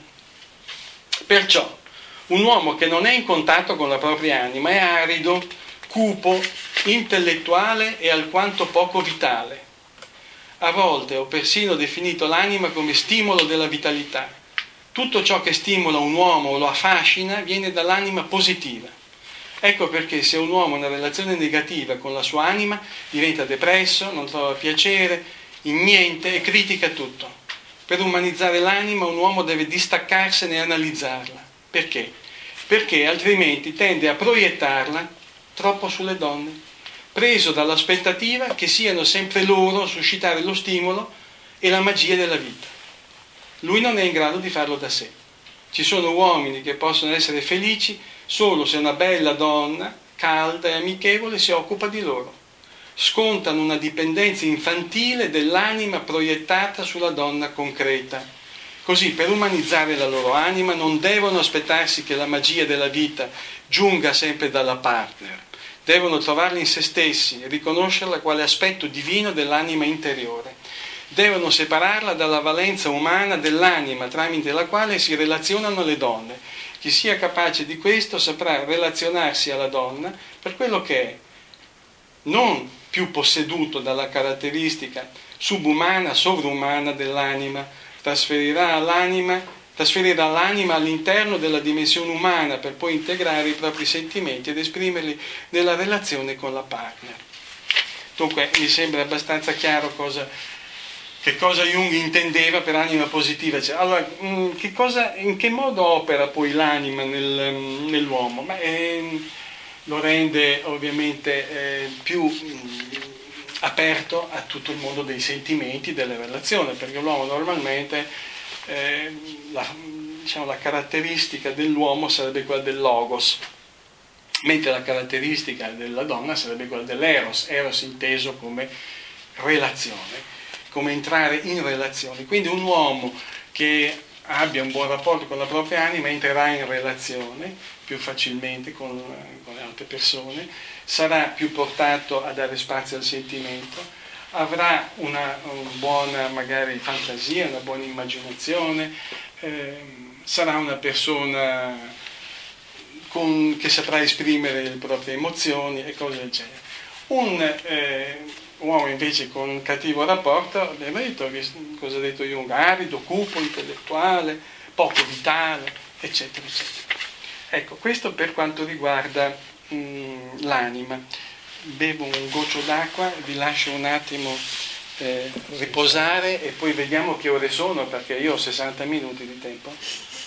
Perciò, un uomo che non è in contatto con la propria anima è arido, cupo, intellettuale e alquanto poco vitale. A volte ho persino definito l'anima come stimolo della vitalità. Tutto ciò che stimola un uomo o lo affascina viene dall'anima positiva. Ecco perché se un uomo ha una relazione negativa con la sua anima diventa depresso, non trova piacere in niente e critica tutto. Per umanizzare l'anima un uomo deve distaccarsene e analizzarla. Perché? Perché altrimenti tende a proiettarla troppo sulle donne, preso dall'aspettativa che siano sempre loro a suscitare lo stimolo e la magia della vita. Lui non è in grado di farlo da sé. Ci sono uomini che possono essere felici solo se una bella donna, calda e amichevole, si occupa di loro. Scontano una dipendenza infantile dell'anima proiettata sulla donna concreta. Così, per umanizzare la loro anima, non devono aspettarsi che la magia della vita giunga sempre dalla partner. Devono trovarla in se stessi e riconoscerla quale aspetto divino dell'anima interiore. Devono separarla dalla valenza umana dell'anima tramite la quale si relazionano le donne. Chi sia capace di questo saprà relazionarsi alla donna per quello che è, non più posseduto dalla caratteristica subumana, sovrumana dell'anima. Trasferirà all'anima trasferirà l'anima all'interno della dimensione umana per poi integrare i propri sentimenti ed esprimerli nella relazione con la partner. Dunque mi sembra abbastanza chiaro cosa, che cosa Jung intendeva per anima positiva. Cioè, allora, che cosa, in che modo opera poi l'anima nel, nell'uomo? Beh, eh, lo rende ovviamente eh, più mh, aperto a tutto il mondo dei sentimenti, delle relazioni, perché l'uomo normalmente Eh, la, diciamo, la caratteristica dell'uomo sarebbe quella del logos, mentre la caratteristica della donna sarebbe quella dell'eros, eros inteso come relazione, come entrare in relazione. Quindi un uomo che abbia un buon rapporto con la propria anima entrerà in relazione più facilmente con, con le altre persone, sarà più portato a dare spazio al sentimento, avrà una, una buona magari fantasia, una buona immaginazione, eh, sarà una persona con, che saprà esprimere le proprie emozioni e cose del genere. Un eh, uomo invece con un cattivo rapporto, abbiamo detto cosa ha detto Jung, arido, cupo, intellettuale, poco vitale, eccetera, eccetera. Ecco, questo per quanto riguarda mh, l'anima. Bevo un goccio d'acqua, vi lascio un attimo eh, riposare e poi vediamo che ore sono, perché io ho sessanta minuti di tempo.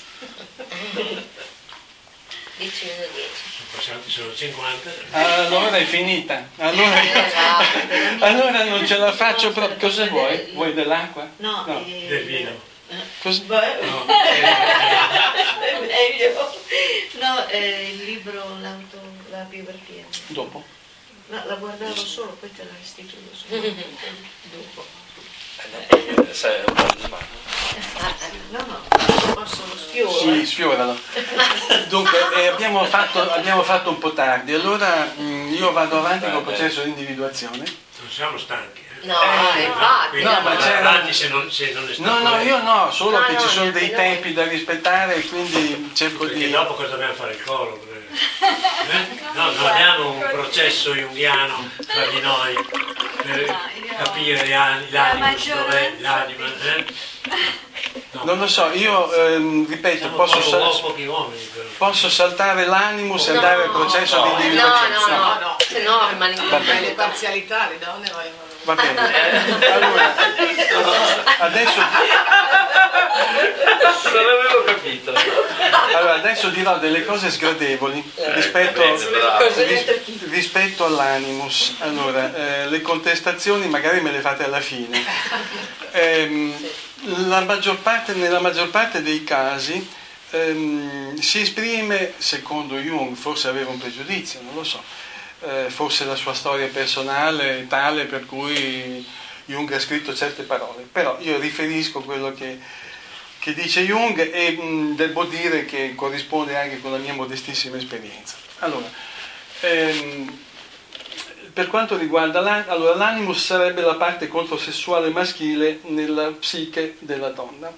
dieci meno dieci. Sono passati solo cinquanta. Allora è finita. Allora, io, allora non ce la faccio proprio. Cosa vuoi? Vuoi dell'acqua? No, no. Eh, Del vino. Cosa? Beh, No. meglio. No, eh, il libro, l'auto, la biografia. Dopo? No, la guardavo solo, poi te la restituisco solo. Dopo. Eh, sai, un po' di mano. Ah, no, no, posso lo sfioro. Sì, eh. sfioralo. Dunque, eh, abbiamo, fatto, abbiamo fatto un po' tardi, allora mh, io vado avanti col processo di individuazione. Non siamo stanchi. Eh? No, Eh, infatti. Quindi no, ma vado c'era- avanti se non, se non è stato No, no, lei. io no, solo No, che no, ci sono neanche dei noi. tempi da rispettare e quindi cerco Perché di... dopo cosa dobbiamo fare il coro? Eh? No, non abbiamo un processo junghiano tra di noi per capire l'ani- l'animus, dov'è l'anima. Eh? No. Non lo so, io ehm, ripeto, Siamo posso, poco, sal- pochi uomini però. posso saltare l'animus e No, andare al processo no, di No, individuazione. no, No, no, no. se no rimane in Va bene. Le parzialità, le donne vogliono... Va bene. Allora, adesso, Non l'avevo capito. allora, adesso dirò delle cose sgradevoli rispetto, bene, bravo. ris- rispetto all'animus. Allora, eh, le contestazioni magari me le fate alla fine. Ehm, la maggior parte, nella maggior parte dei casi ehm, si esprime, secondo Jung, forse aveva un pregiudizio, non lo so, eh, forse la sua storia personale è tale per cui Jung ha scritto certe parole, però io riferisco quello che, che dice Jung e mh, devo dire che corrisponde anche con la mia modestissima esperienza. Allora, ehm, per quanto riguarda l'an- allora, l'animus sarebbe la parte controsessuale maschile nella psiche della donna,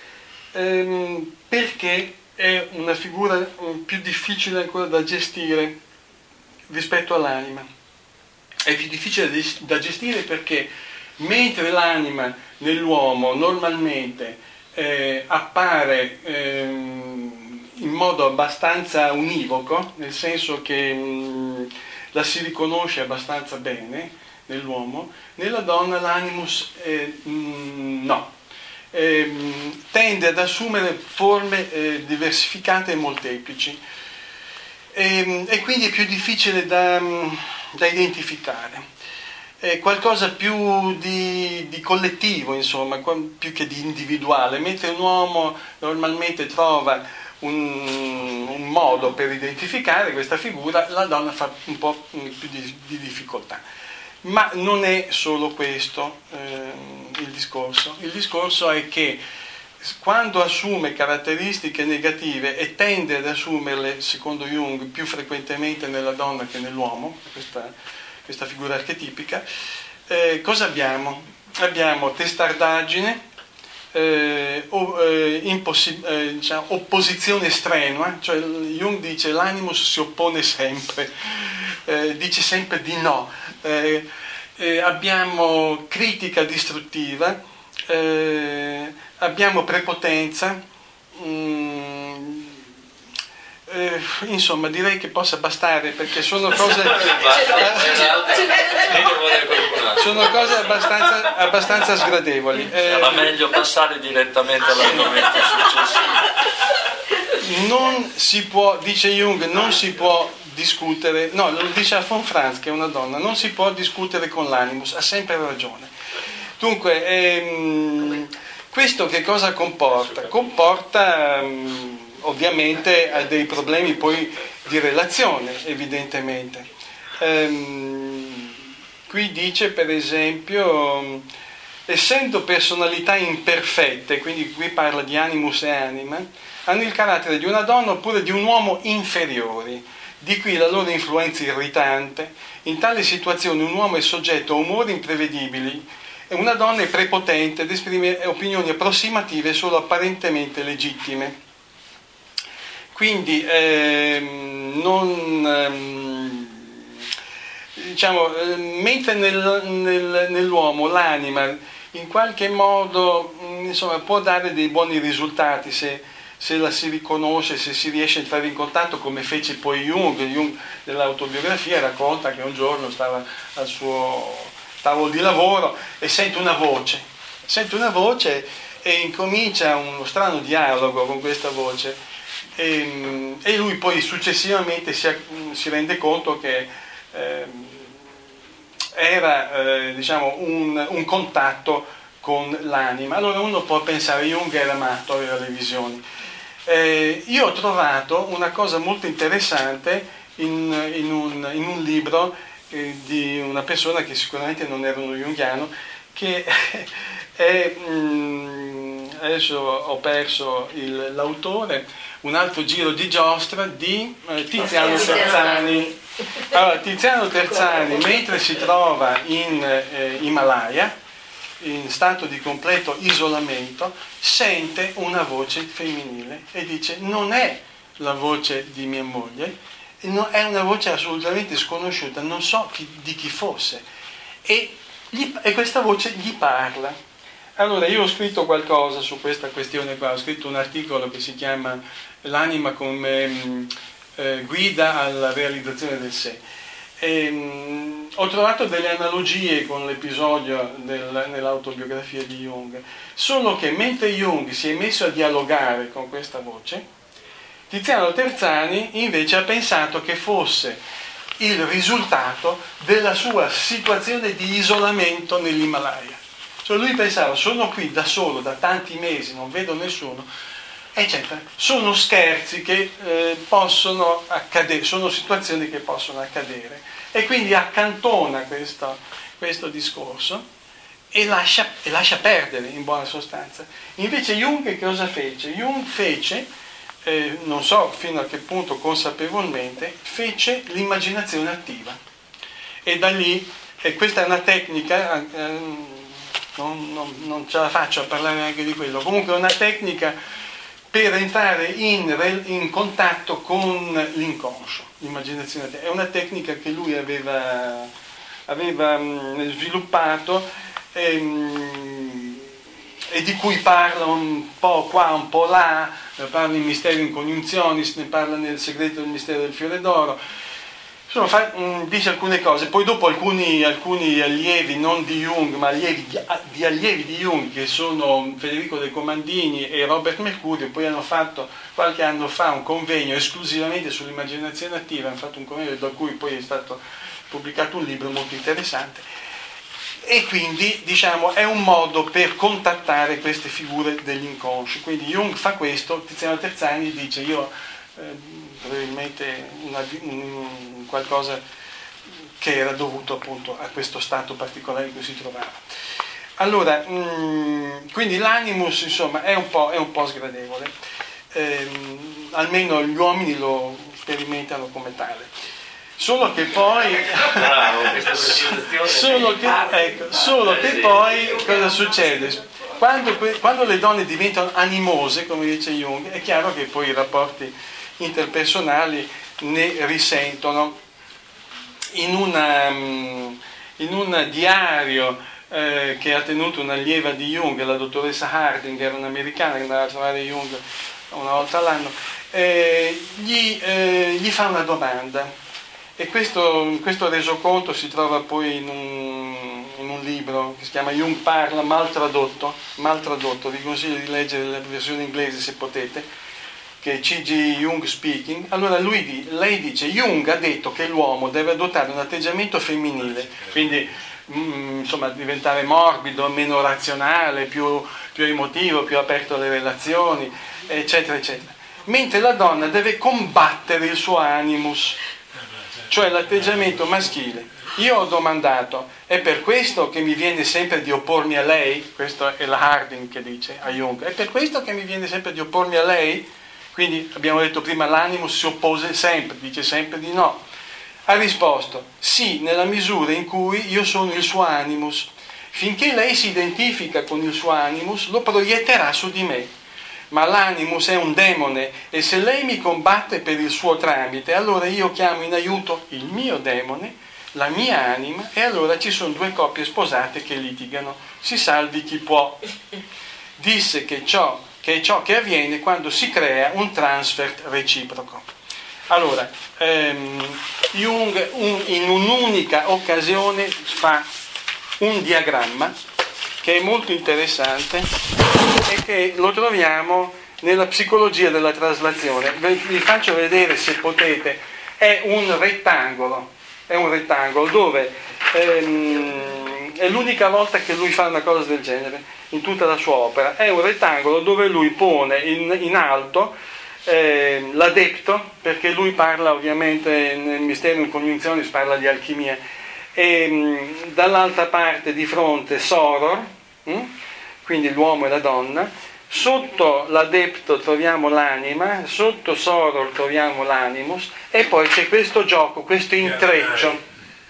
ehm, perché è una figura mm, più difficile ancora da gestire rispetto all'anima. È più difficile di- da gestire perché mentre l'anima nell'uomo normalmente eh, appare ehm, in modo abbastanza univoco, nel senso che mh, la si riconosce abbastanza bene nell'uomo, nella donna l'animus eh, mh, no, Ehm, tende ad assumere forme eh, diversificate e molteplici e, e quindi è più difficile da, da identificare. È qualcosa più di, di collettivo, insomma, più che di individuale, mentre un uomo normalmente trova un, un modo per identificare questa figura, la donna fa un po' più di, di difficoltà. Ma non è solo questo eh, il discorso. Il discorso è che quando assume caratteristiche negative e tende ad assumerle, secondo Jung, più frequentemente nella donna che nell'uomo, questa, questa figura archetipica, eh, cosa abbiamo? Abbiamo testardaggine, eh, o, eh, impossi- eh, diciamo, opposizione strenua, cioè Jung dice l'animus si oppone sempre, eh, dice sempre di no. Eh, eh, abbiamo critica distruttiva, eh, abbiamo prepotenza, mm, eh, insomma direi che possa bastare perché sono cose, sono cose abbastanza, abbastanza sgradevoli. Eh, Ma meglio passare direttamente all'argomento successivo. non si può, dice Jung, non si può discutere, no, lo dice a von Franz che è una donna, non si può discutere con l'animus, ha sempre ragione. Dunque, ehm, questo che cosa comporta? Comporta ehm, ovviamente dei problemi poi di relazione, evidentemente. Ehm, qui dice per esempio, essendo personalità imperfette, quindi qui parla di animus e anima, hanno il carattere di una donna oppure di un uomo inferiori. Di qui la loro influenza irritante. In tale situazione un uomo è soggetto a umori imprevedibili e una donna è prepotente ed esprime opinioni approssimative solo apparentemente legittime. Quindi ehm, non, ehm, diciamo, eh, mentre nel, nel, nell'uomo l'anima in qualche modo insomma, può dare dei buoni risultati se se la si riconosce, se si riesce a entrare in contatto, come fece poi Jung. Jung nell'autobiografia racconta che un giorno stava al suo tavolo di lavoro e sente una voce, sente una voce e incomincia uno strano dialogo con questa voce e, e lui poi successivamente si, si rende conto che eh, era eh, diciamo un, un contatto con l'anima. Allora uno può pensare Jung era matto, aveva le visioni. Eh, io ho trovato una cosa molto interessante in, in, un, in un libro eh, di una persona che sicuramente non era uno junghiano, che è, mh, adesso ho perso il, l'autore, Un altro giro di giostra di eh, Tiziano Terzani. Allora, Tiziano Terzani, mentre si trova in eh, Himalaya, in stato di completo isolamento, sente una voce femminile e dice: non è la voce di mia moglie, è una voce assolutamente sconosciuta, non so chi, di chi fosse, e, gli, e questa voce gli parla. Allora, io ho scritto qualcosa su questa questione qua, ho scritto un articolo che si chiama L'anima come eh, guida alla realizzazione del sé. E, mh, ho trovato delle analogie con l'episodio del, nell'autobiografia di Jung, solo che mentre Jung si è messo a dialogare con questa voce, Tiziano Terzani invece ha pensato che fosse il risultato della sua situazione di isolamento nell'Himalaya. Cioè lui pensava: sono qui da solo da tanti mesi, non vedo nessuno, eccetera. Sono scherzi che eh, possono accadere, sono situazioni che possono accadere, e quindi accantona questo, questo discorso e lascia, e lascia perdere, in buona sostanza. Invece Jung che cosa fece? Jung fece, eh, non so fino a che punto consapevolmente, fece l'immaginazione attiva, e da lì, e questa è una tecnica, eh, non, non, non ce la faccio a parlare neanche di quello, comunque è una tecnica per entrare in, in contatto con l'inconscio. L'immaginazione è una tecnica che lui aveva, aveva mh, sviluppato ehm, e di cui parla un po' qua, un po' là, parla in Mistero in Conjunzionis, ne parla nel Segreto del Mistero del Fiore d'Oro. Insomma, fa, mh, dice alcune cose, poi dopo alcuni, alcuni allievi, non di Jung, ma allievi di, di allievi di Jung, che sono Federico De Comandini e Robert Mercurio, poi hanno fatto qualche anno fa un convegno esclusivamente sull'immaginazione attiva, hanno fatto un convegno da cui poi è stato pubblicato un libro molto interessante, e quindi, diciamo, è un modo per contattare queste figure degli inconsci. Quindi Jung fa questo, Tiziano Terzani dice: io eh, probabilmente una, un, qualcosa che era dovuto appunto a questo stato particolare in cui si trovava. Allora, mh, quindi l'animus, insomma, è un po', è un po' sgradevole, ehm, almeno gli uomini lo sperimentano come tale. Solo che poi, solo che, ecco, solo che poi cosa succede? Quando, quando le donne diventano animose, come dice Jung, è chiaro che poi i rapporti interpersonali ne risentono. In, una, in un diario eh, che ha tenuto un'allieva di Jung, la dottoressa Hardinger, un'americana che andava a trovare Jung una volta all'anno, eh, gli, eh, gli fa una domanda, e questo, questo resoconto si trova poi in un, in un libro che si chiama Jung parla, mal tradotto, mal tradotto, vi consiglio di leggere la versione inglese se potete, che è C G Jung Speaking. Allora lui, lei dice: Jung ha detto che l'uomo deve adottare un atteggiamento femminile, quindi mh, insomma diventare morbido, meno razionale, più, più emotivo, più aperto alle relazioni, eccetera eccetera, mentre la donna deve combattere il suo animus, cioè l'atteggiamento maschile. Io ho domandato: è per questo che mi viene sempre di oppormi a lei? Questo è la Harding che dice a Jung: è per questo che mi viene sempre di oppormi a lei? Quindi abbiamo detto prima, l'animus si oppose sempre, dice sempre di no. Ha risposto: sì, nella misura in cui io sono il suo animus. Finché lei si identifica con il suo animus, lo proietterà su di me. Ma l'animus è un demone, e se lei mi combatte per il suo tramite, allora io chiamo in aiuto il mio demone, la mia anima, e allora ci sono due coppie sposate che litigano. Si salvi chi può. Disse che ciò che è ciò che avviene quando si crea un transfert reciproco. Allora, ehm, Jung un, in un'unica occasione fa un diagramma che è molto interessante e che lo troviamo nella psicologia della traslazione. Vi faccio vedere, se potete, è un rettangolo, è un rettangolo dove ehm, è l'unica volta che lui fa una cosa del genere in tutta la sua opera. È un rettangolo dove lui pone in, in alto eh, l'adepto, perché lui parla ovviamente nel Mistero in Congiunzione, parla di alchimia, e mh, dall'altra parte di fronte Soror, mh? quindi l'uomo e la donna, sotto l'adepto troviamo l'anima, sotto Soror troviamo l'animus, e poi c'è questo gioco, questo intreccio.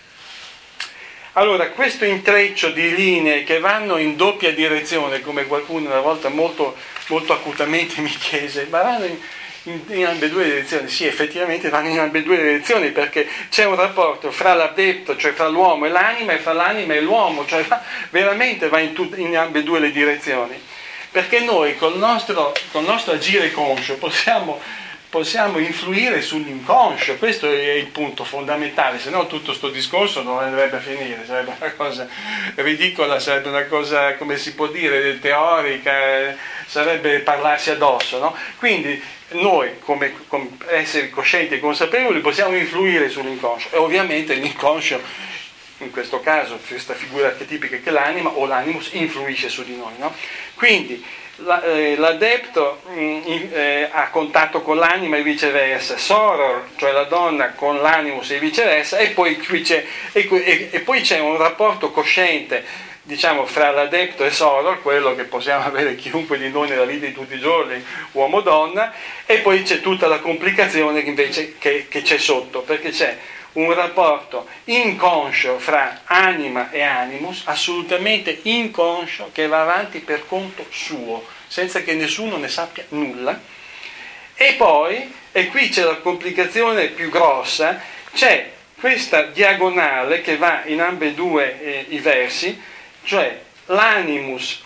Allora, questo intreccio di linee che vanno in doppia direzione, come qualcuno una volta molto, molto acutamente mi chiese, ma vanno in, in, in ambedue le direzioni? Sì, effettivamente vanno in ambedue le direzioni, perché c'è un rapporto fra l'adepto, cioè fra l'uomo e l'anima, e fra l'anima e l'uomo, cioè va, veramente va in, tut, in ambedue le direzioni. Perché noi col nostro, col nostro agire conscio possiamo... possiamo influire sull'inconscio, questo è il punto fondamentale, se no tutto sto discorso non andrebbe a finire, sarebbe una cosa ridicola, sarebbe una cosa, come si può dire, teorica, sarebbe parlarsi addosso, no? Quindi noi come, come esseri coscienti e consapevoli possiamo influire sull'inconscio, e ovviamente l'inconscio, in questo caso questa figura archetipica che è l'anima o l'animus, influisce su di noi, no? Quindi l'adepto eh, ha contatto con l'anima e viceversa, Soror, cioè la donna, con l'animus e viceversa, e poi, qui c'è, e, e, e poi c'è un rapporto cosciente, diciamo, fra l'adepto e Soror, quello che possiamo avere chiunque di noi nella vita di tutti i giorni, uomo-donna, e poi c'è tutta la complicazione invece che, che c'è sotto, perché c'è un rapporto inconscio fra anima e animus, assolutamente inconscio, che va avanti per conto suo, senza che nessuno ne sappia nulla. E poi, e qui c'è la complicazione più grossa, c'è questa diagonale che va in ambedue eh, i versi, cioè l'animus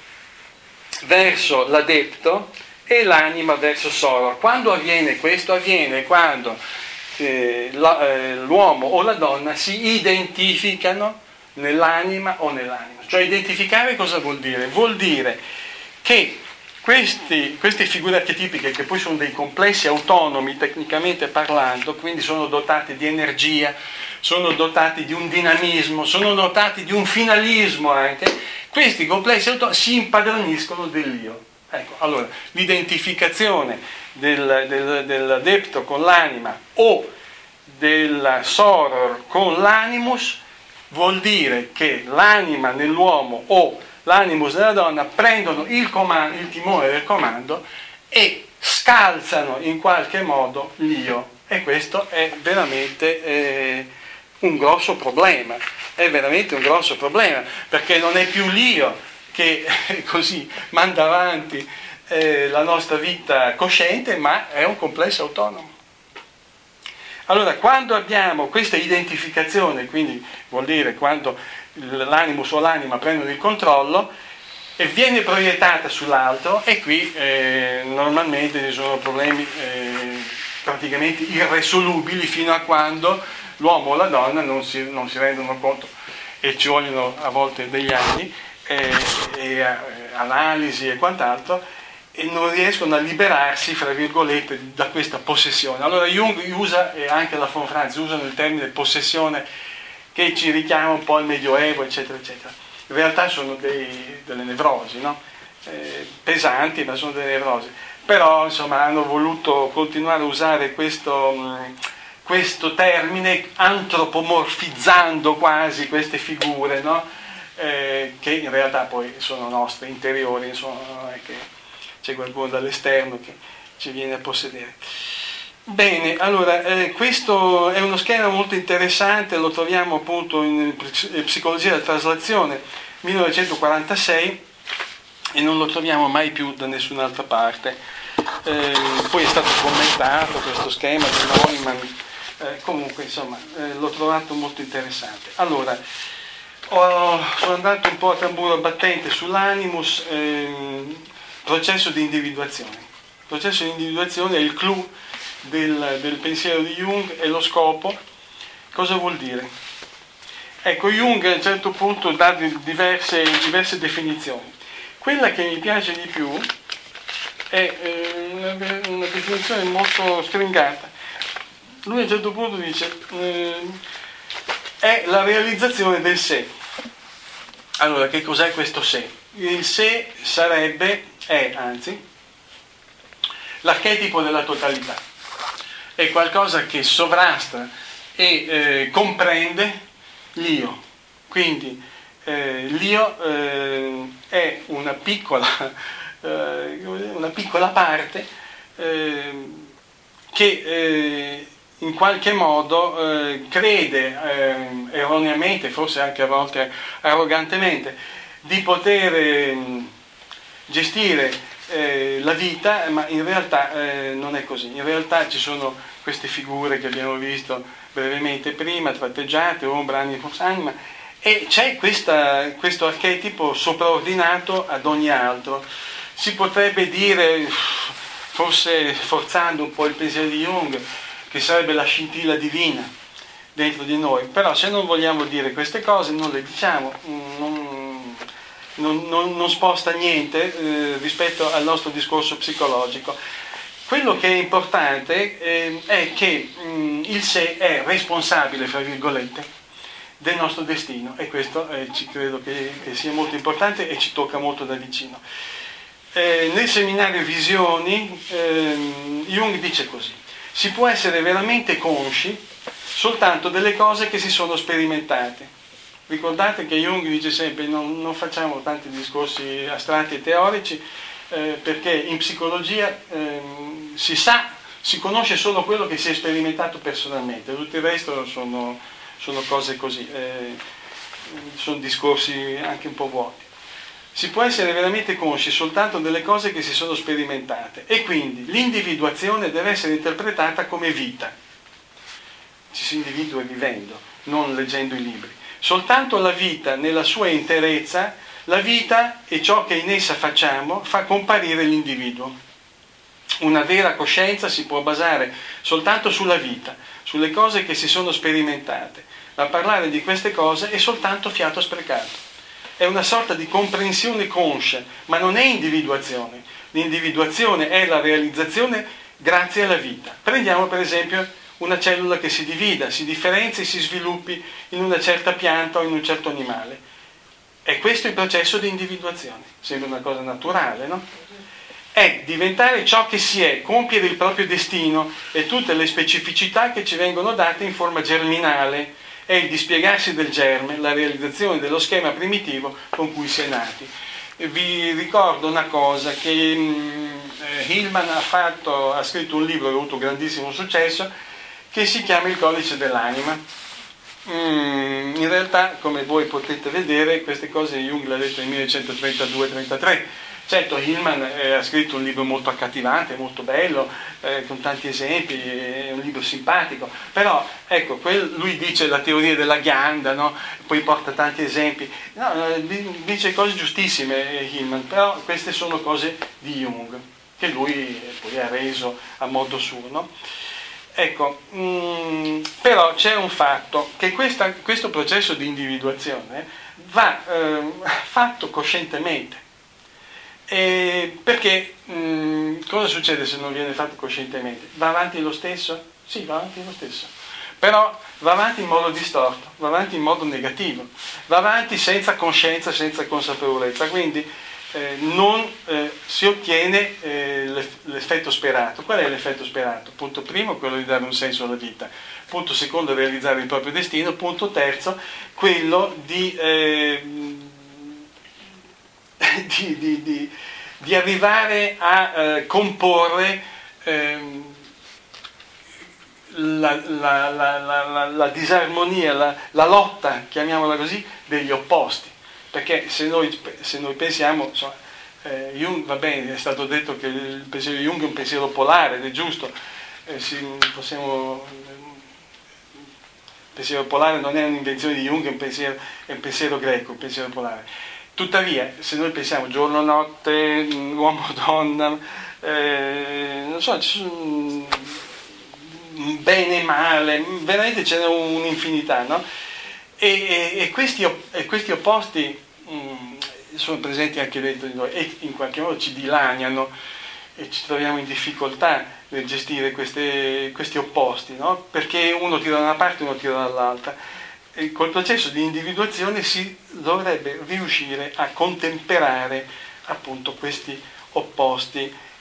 verso l'adepto e l'anima verso Soror. Quando avviene questo? Avviene quando Eh, la, eh, l'uomo o la donna si identificano nell'anima o nell'anima. Cioè, identificare cosa vuol dire? Vuol dire che questi, queste figure archetipiche, che poi sono dei complessi autonomi tecnicamente parlando, quindi sono dotati di energia, sono dotati di un dinamismo, sono dotati di un finalismo anche, questi complessi autonomi si impadroniscono dell'io. Ecco, allora, l'identificazione del, del, dell'adepto con l'anima o del Soror con l'animus vuol dire che l'anima nell'uomo o l'animus nella donna prendono il, comando, il timone del comando e scalzano in qualche modo l'io, e questo è veramente eh, un grosso problema, è veramente un grosso problema, perché non è più l'io che così manda avanti eh, la nostra vita cosciente, ma è un complesso autonomo. Allora, quando abbiamo questa identificazione, quindi vuol dire quando l'animus o l'anima prendono il controllo e viene proiettata sull'altro, e qui eh, normalmente ci sono problemi eh, praticamente irresolubili fino a quando l'uomo o la donna non si, non si rendono conto, e ci vogliono a volte degli anni, E, e analisi e quant'altro, e non riescono a liberarsi, fra virgolette, da questa possessione. Allora Jung usa, e anche la von Franz usano il termine possessione, che ci richiama un po' al Medioevo, eccetera, eccetera. In realtà sono dei, delle nevrosi, no? eh, pesanti, ma sono delle nevrosi. Però, insomma, hanno voluto continuare a usare questo, mh, questo termine, antropomorfizzando quasi queste figure, no? Eh, che in realtà poi sono nostre, interiori, insomma, non è che c'è qualcuno dall'esterno che ci viene a possedere. Bene, allora, eh, questo è uno schema molto interessante, lo troviamo appunto in Psicologia della traslazione millenovecentoquarantasei, e non lo troviamo mai più da nessun'altra parte. Eh, poi è stato commentato questo schema di Neumann, eh, comunque insomma eh, l'ho trovato molto interessante. Allora, Oh, sono andato un po' a tamburo battente sull'animus, ehm, processo di individuazione. Il processo di individuazione è il clou del, del pensiero di Jung, e lo scopo. Cosa vuol dire? Ecco, Jung a un certo punto dà diverse, diverse definizioni. Quella che mi piace di più è eh, una, una definizione molto stringata. Lui a un certo punto dice eh, è la realizzazione del sé. Allora, che cos'è questo sé? Il sé sarebbe, è anzi, l'archetipo della totalità, è qualcosa che sovrasta e eh, comprende l'io. Quindi eh, l'io eh, è una piccola, eh, una piccola parte eh, che eh, in qualche modo eh, crede eh, erroneamente, forse anche a volte arrogantemente, di poter eh, gestire eh, la vita, ma in realtà eh, non è così. In realtà ci sono queste figure che abbiamo visto brevemente prima, tratteggiate, ombra, anima, anima, e c'è questa, questo archetipo sopraordinato ad ogni altro. Si potrebbe dire, forse forzando un po' il pensiero di Jung, che sarebbe la scintilla divina dentro di noi, però se non vogliamo dire queste cose non le diciamo, non, non, non, non sposta niente eh, rispetto al nostro discorso psicologico. Quello che è importante eh, è che mh, il sé è responsabile, fra virgolette, del nostro destino, e questo eh, ci credo che, che sia molto importante e ci tocca molto da vicino. Eh, nel seminario Visioni eh, Jung dice così: si può essere veramente consci soltanto delle cose che si sono sperimentate. Ricordate che Jung dice sempre non, non facciamo tanti discorsi astratti e teorici, eh, perché in psicologia eh, si sa, si conosce solo quello che si è sperimentato personalmente, tutto il resto sono, sono cose così, eh, sono discorsi anche un po' vuoti. Si può essere veramente consci soltanto delle cose che si sono sperimentate, e quindi l'individuazione deve essere interpretata come vita. Ci si individua vivendo, non leggendo i libri. Soltanto la vita nella sua interezza, la vita e ciò che in essa facciamo fa comparire l'individuo. Una vera coscienza si può basare soltanto sulla vita, sulle cose che si sono sperimentate, ma parlare di queste cose è soltanto fiato sprecato. È una sorta di comprensione conscia, ma non è individuazione. L'individuazione è la realizzazione grazie alla vita. Prendiamo per esempio una cellula che si divida, si differenzia e si sviluppi in una certa pianta o in un certo animale. È questo il processo di individuazione. Sembra una cosa naturale, no? È diventare ciò che si è, compiere il proprio destino e tutte le specificità che ci vengono date in forma germinale. È il dispiegarsi del germe, la realizzazione dello schema primitivo con cui si è nati. Vi ricordo una cosa, che eh, Hillman ha, fatto, ha scritto un libro che ha avuto grandissimo successo, che si chiama Il codice dell'anima. Mm, in realtà, come voi potete vedere, queste cose Jung le ha dette nel millenovecentotrentadue trentatré. Certo, Hillman eh, ha scritto un libro molto accattivante, molto bello, eh, con tanti esempi, è un libro simpatico, però ecco, quel, lui dice la teoria della ghianda, no? Poi porta tanti esempi, no, dice cose giustissime eh, Hillman, però queste sono cose di Jung, che lui poi ha reso a modo suo, no? Ecco, mh, però c'è un fatto, che questa, questo processo di individuazione va eh, fatto coscientemente. E perché mh, cosa succede se non viene fatto coscientemente? Va avanti lo stesso? Sì, va avanti lo stesso, però va avanti in modo distorto, va avanti in modo negativo, va avanti senza coscienza, senza consapevolezza, quindi eh, non eh, si ottiene eh, l'effetto sperato. Qual è l'effetto sperato? Punto primo, quello di dare un senso alla vita. Punto secondo, realizzare il proprio destino. Punto terzo, quello di... Eh, Di, di, di, di arrivare a eh, comporre eh, la, la, la, la, la disarmonia, la, la lotta, chiamiamola così, degli opposti. Perché se noi, se noi pensiamo, insomma, eh, Jung, va bene, è stato detto che il pensiero di Jung è un pensiero polare, ed è giusto, eh, si, possiamo, il pensiero polare non è un'invenzione di Jung, è un pensiero, è un pensiero greco, un pensiero polare. Tuttavia, se noi pensiamo giorno-notte, uomo-donna, eh, non so, ci sono bene e male, veramente ce n'è un'infinità, no? E, e, e, questi, e questi opposti mh, sono presenti anche dentro di noi e in qualche modo ci dilaniano e ci troviamo in difficoltà nel gestire queste, questi opposti, no? Perché uno tira da una parte e uno tira dall'altra. E col processo di individuazione si dovrebbe riuscire a contemperare appunto questi opposti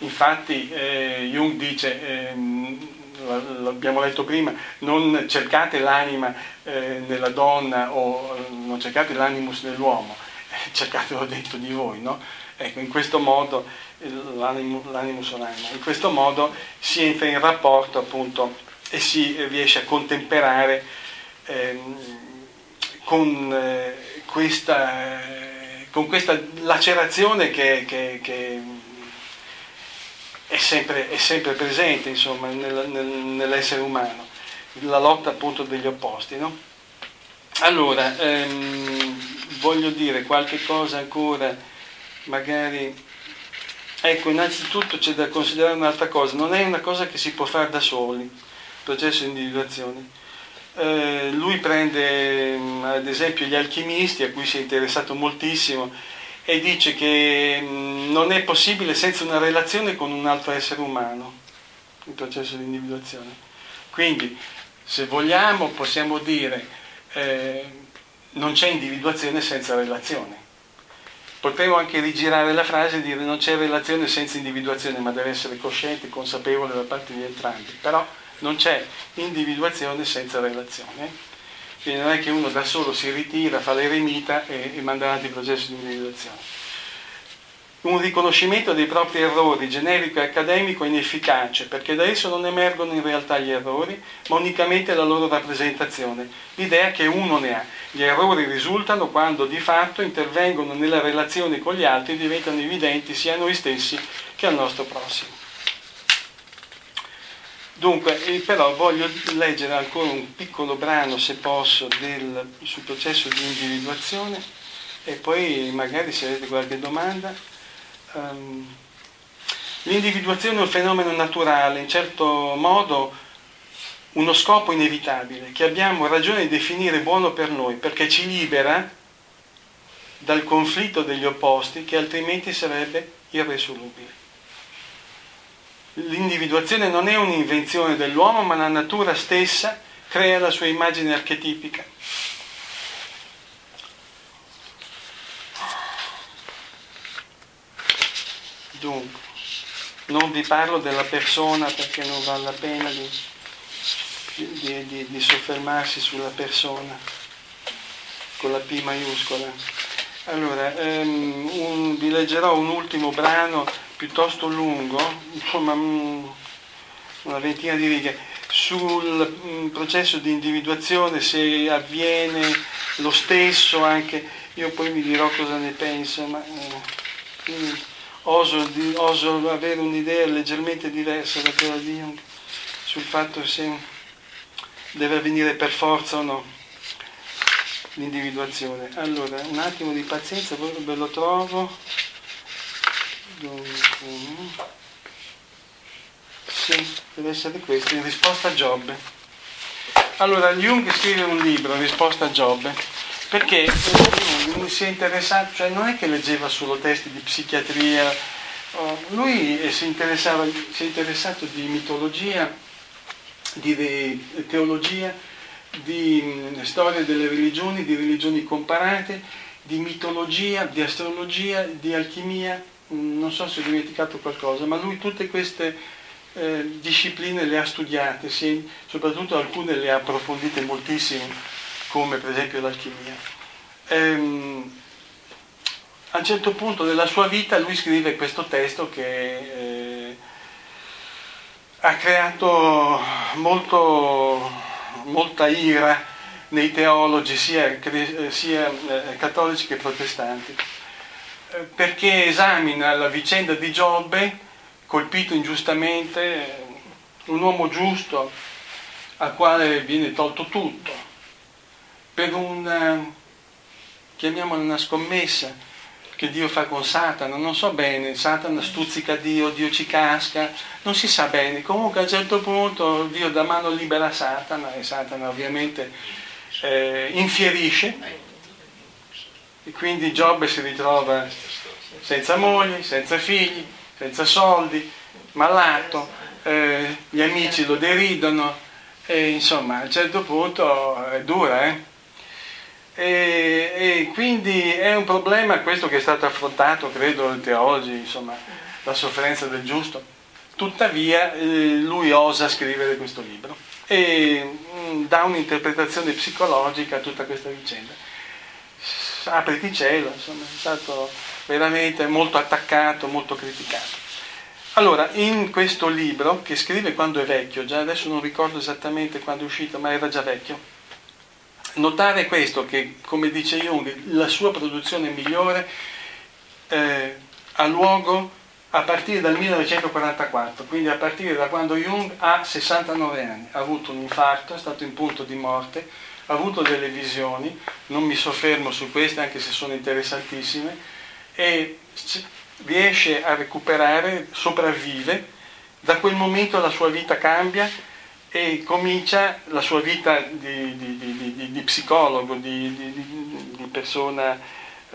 Infatti eh, Jung dice, eh, l'abbiamo letto prima, non cercate l'anima eh, nella donna o non cercate l'animus nell'uomo, eh, cercatelo dentro di voi, no? Ecco, in questo modo l'animus o l'anima, in questo modo si entra in rapporto appunto e si riesce a contemperare eh, con, eh, questa, eh, con questa lacerazione che, che, che è, sempre, è sempre presente, insomma, nel, nel, nell'essere umano, la lotta appunto degli opposti, no? Allora, ehm, voglio dire qualche cosa ancora, magari. Ecco, innanzitutto c'è da considerare un'altra cosa, non è una cosa che si può fare da soli, il processo di individuazione. Eh, lui prende ad esempio gli alchimisti, a cui si è interessato moltissimo, e dice che mh, non è possibile senza una relazione con un altro essere umano, il processo di individuazione. Quindi, se vogliamo, possiamo dire eh, non c'è individuazione senza relazione. Potremmo anche rigirare la frase e dire non c'è relazione senza individuazione, ma deve essere cosciente e consapevole da parte di entrambi. Però non c'è individuazione senza relazione. Quindi non è che uno da solo si ritira, fa l'eremita e, e manda avanti il processo di individuazione. Un riconoscimento dei propri errori generico e accademico è inefficace, perché da esso non emergono in realtà gli errori, ma unicamente la loro rappresentazione, l'idea che uno ne ha. Gli errori risultano quando di fatto intervengono nella relazione con gli altri e diventano evidenti sia a noi stessi che al nostro prossimo. Dunque, però voglio leggere ancora un piccolo brano, se posso, del, sul processo di individuazione e poi magari se avete qualche domanda. Um, l'individuazione è un fenomeno naturale, in certo modo uno scopo inevitabile, che abbiamo ragione di definire buono per noi, perché ci libera dal conflitto degli opposti che altrimenti sarebbe irresolubile. L'individuazione non è un'invenzione dell'uomo, ma la natura stessa crea la sua immagine archetipica. Dunque, non vi parlo della persona perché non vale la pena di, di, di, di soffermarsi sulla persona con la P maiuscola. Allora, um, un, vi leggerò un ultimo brano piuttosto lungo, insomma una ventina di righe, sul um, processo di individuazione, se avviene lo stesso anche, io poi vi dirò cosa ne penso, ma eh, Oso, di, oso avere un'idea leggermente diversa da quella di Jung sul fatto se deve avvenire per forza o no l'individuazione. Allora, un attimo di pazienza, poi ve lo trovo. Dunque, sì, deve essere questo, in risposta a Giobbe. Allora, Jung scrive un libro, in risposta a Giobbe, perché lui si è interessato, cioè non è che leggeva solo testi di psichiatria, lui si, interessava, si è interessato di mitologia, di teologia, di storia delle religioni, di religioni comparate, di mitologia, di astrologia, di alchimia, non so se ho dimenticato qualcosa, ma lui tutte queste eh, discipline le ha studiate, sì, soprattutto alcune le ha approfondite moltissimo, come per esempio l'alchimia. Ehm, a un certo punto della sua vita lui scrive questo testo che eh, ha creato molto, molta ira nei teologi, sia, sia eh, cattolici che protestanti, eh, perché esamina la vicenda di Giobbe, colpito ingiustamente, un uomo giusto al quale viene tolto tutto, per un, chiamiamola una scommessa che Dio fa con Satana, non so bene, Satana stuzzica Dio, Dio ci casca, non si sa bene, comunque a un certo punto Dio dà mano libera a Satana e Satana ovviamente eh, infierisce e quindi Giobbe si ritrova senza moglie, senza figli, senza soldi, malato, eh, gli amici lo deridono e insomma a un certo punto è dura, eh? E, e quindi è un problema questo che è stato affrontato, credo, dai teologi, insomma, la sofferenza del giusto. Tuttavia eh, lui osa scrivere questo libro e mh, dà un'interpretazione psicologica a tutta questa vicenda. Apriti cielo, insomma, è stato veramente molto attaccato, molto criticato. Allora, in questo libro, che scrive quando è vecchio, già adesso non ricordo esattamente quando è uscito, ma era già vecchio, notare questo, che come dice Jung, la sua produzione migliore eh, ha luogo a partire dal millenovecentoquarantaquattro, quindi a partire da quando Jung ha sessantanove anni, ha avuto un infarto, è stato in punto di morte, ha avuto delle visioni, non mi soffermo su queste anche se sono interessantissime, e riesce a recuperare, sopravvive, da quel momento la sua vita cambia e comincia la sua vita di, di, di, di, di psicologo, di, di, di persona eh,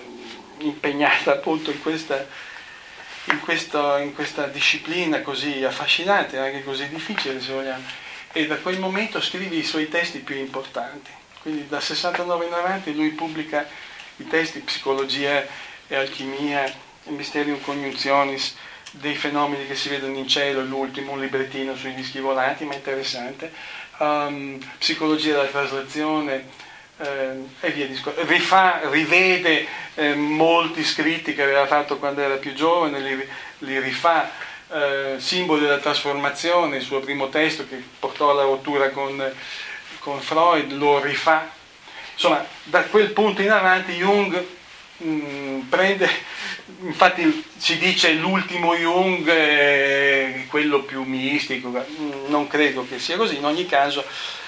impegnata appunto in questa, in, questo, in questa disciplina così affascinante, anche così difficile se vogliamo, e da quel momento scrive i suoi testi più importanti. Quindi dal sessantanove in avanti lui pubblica i testi Psicologia e Alchimia, Mysterium Cognitionis, dei fenomeni che si vedono in cielo, l'ultimo, un librettino sui dischi volanti, ma interessante, um, Psicologia della traslazione, eh, e via discorrendo. Rifà, rivede eh, molti scritti che aveva fatto quando era più giovane, li, li rifà, eh, Simboli della trasformazione, il suo primo testo che portò alla rottura con, con Freud, lo rifà. Insomma, da quel punto in avanti Jung mh, prende, infatti si dice l'ultimo Jung, eh, quello più mistico, non credo che sia così, in ogni caso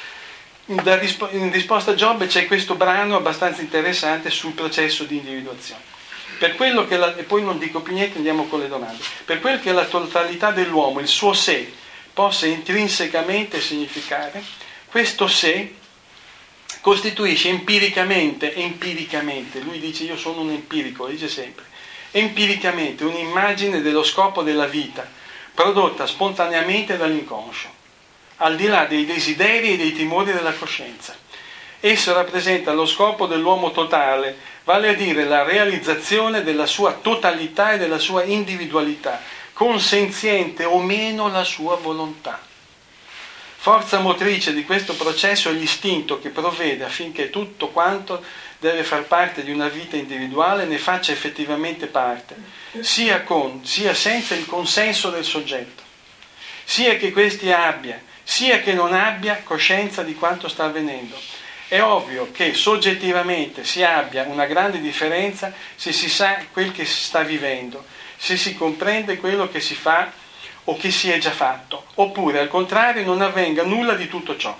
da rispo- in risposta a Giobbe c'è questo brano abbastanza interessante sul processo di individuazione. Per quello che la, e poi non dico più niente, andiamo con le domande. Per quel che la totalità dell'uomo, il suo sé, possa intrinsecamente significare, questo sé costituisce empiricamente, empiricamente, lui dice io sono un empirico, dice sempre, empiricamente un'immagine dello scopo della vita, prodotta spontaneamente dall'inconscio, al di là dei desideri e dei timori della coscienza. Esso rappresenta lo scopo dell'uomo totale, vale a dire la realizzazione della sua totalità e della sua individualità, consenziente o meno la sua volontà. Forza motrice di questo processo è l'istinto che provvede affinché tutto quanto deve far parte di una vita individuale ne faccia effettivamente parte, sia con, sia senza il consenso del soggetto, sia che questi abbia, sia che non abbia coscienza di quanto sta avvenendo. È ovvio che soggettivamente si abbia una grande differenza se si sa quel che si sta vivendo, se si comprende quello che si fa o che si è già fatto, oppure al contrario non avvenga nulla di tutto ciò.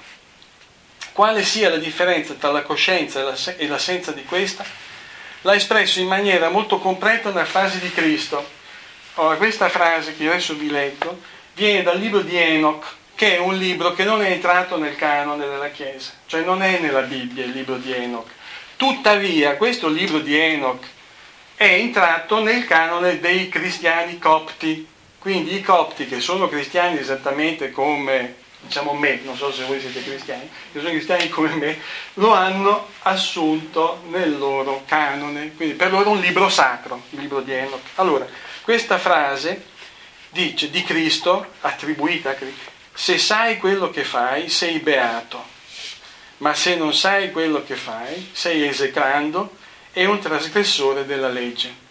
Quale sia la differenza tra la coscienza e l'assenza di questa? L'ha espresso in maniera molto completa nella frase di Cristo. Ora, questa frase che io adesso vi leggo viene dal libro di Enoch, che è un libro che non è entrato nel canone della Chiesa, cioè non è nella Bibbia il libro di Enoch. Tuttavia, questo libro di Enoch è entrato nel canone dei cristiani copti. Quindi i copti, che sono cristiani esattamente come, diciamo, me, non so se voi siete cristiani, che sono cristiani come me, lo hanno assunto nel loro canone. Quindi per loro è un libro sacro, il libro di Enoch. Allora, questa frase dice di Cristo, attribuita a Cristo: se sai quello che fai, sei beato, ma se non sai quello che fai, sei esecrando e un trasgressore della legge.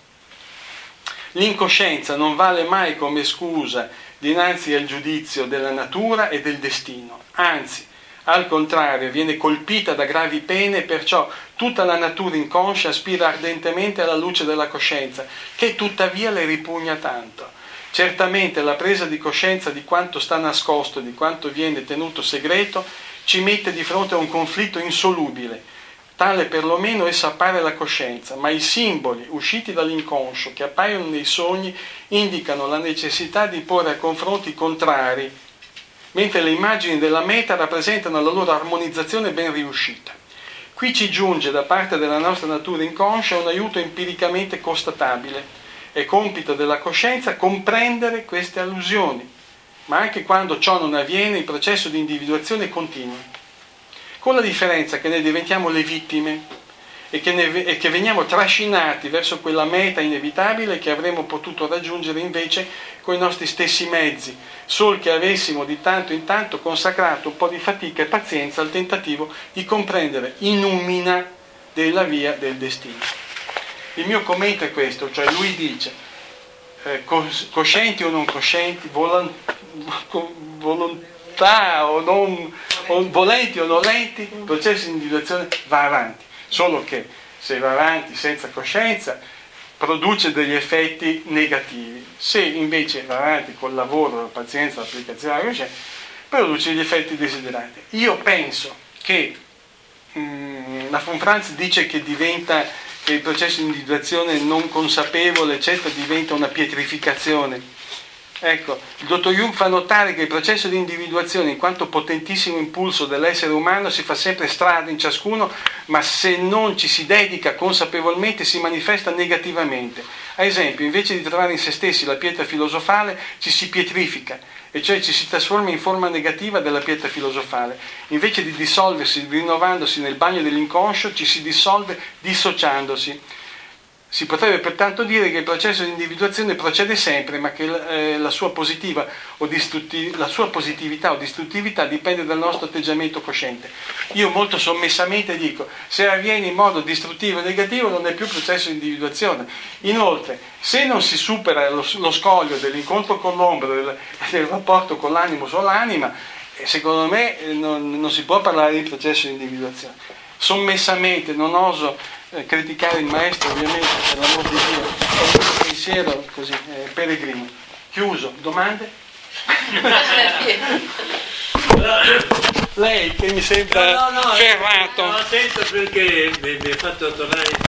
L'incoscienza non vale mai come scusa dinanzi al giudizio della natura e del destino, anzi, al contrario, viene colpita da gravi pene e perciò tutta la natura inconscia aspira ardentemente alla luce della coscienza, che tuttavia le ripugna tanto. Certamente la presa di coscienza di quanto sta nascosto, di quanto viene tenuto segreto, ci mette di fronte a un conflitto insolubile. Tale perlomeno essa appare alla coscienza, ma i simboli usciti dall'inconscio che appaiono nei sogni indicano la necessità di porre a confronti contrari, mentre le immagini della meta rappresentano la loro armonizzazione ben riuscita. Qui ci giunge da parte della nostra natura inconscia un aiuto empiricamente constatabile. È compito della coscienza comprendere queste allusioni, ma anche quando ciò non avviene il processo di individuazione continua. con la differenza che ne diventiamo le vittime e che, ne, e che veniamo trascinati verso quella meta inevitabile che avremmo potuto raggiungere invece con i nostri stessi mezzi, sol che avessimo di tanto in tanto consacrato un po' di fatica e pazienza al tentativo di comprendere i numina della via del destino. Il mio commento è questo, cioè lui dice, eh, coscienti o non coscienti, volan, volontà o non, o volenti o nolenti, il processo di individuazione va avanti, solo che se va avanti senza coscienza produce degli effetti negativi, se invece va avanti col lavoro, la pazienza, l'applicazione della coscienza, produce degli effetti desiderati. Io penso che mh, la von Franz dice che diventa, che il processo di individuazione non consapevole, eccetera, diventa una pietrificazione. Ecco, il dottor Jung fa notare che il processo di individuazione, in quanto potentissimo impulso dell'essere umano, si fa sempre strada in ciascuno, ma se non ci si dedica consapevolmente si manifesta negativamente. Ad esempio, invece di trovare in se stessi la pietra filosofale, ci si pietrifica, e cioè ci si trasforma in forma negativa della pietra filosofale. Invece di dissolversi, rinnovandosi nel bagno dell'inconscio, ci si dissolve dissociandosi. Si potrebbe pertanto dire che il processo di individuazione procede sempre, ma che eh, la, sua positiva o distruttiv- la sua positività o distruttività dipende dal nostro atteggiamento cosciente. Io molto sommessamente dico, se avviene in modo distruttivo e negativo non è più processo di individuazione. Inoltre, se non si supera lo, lo scoglio dell'incontro con l'ombra, del, del rapporto con l'animo sull'anima, secondo me eh, non, non si può parlare di processo di individuazione. Sommessamente, non oso eh, criticare il maestro, ovviamente, per l'amor di Dio, ho un pensiero così, eh, peregrino. Chiuso, domande? Lei che mi sembra no, no, no, ferrato. No, attento perché mi, mi ha fatto tornare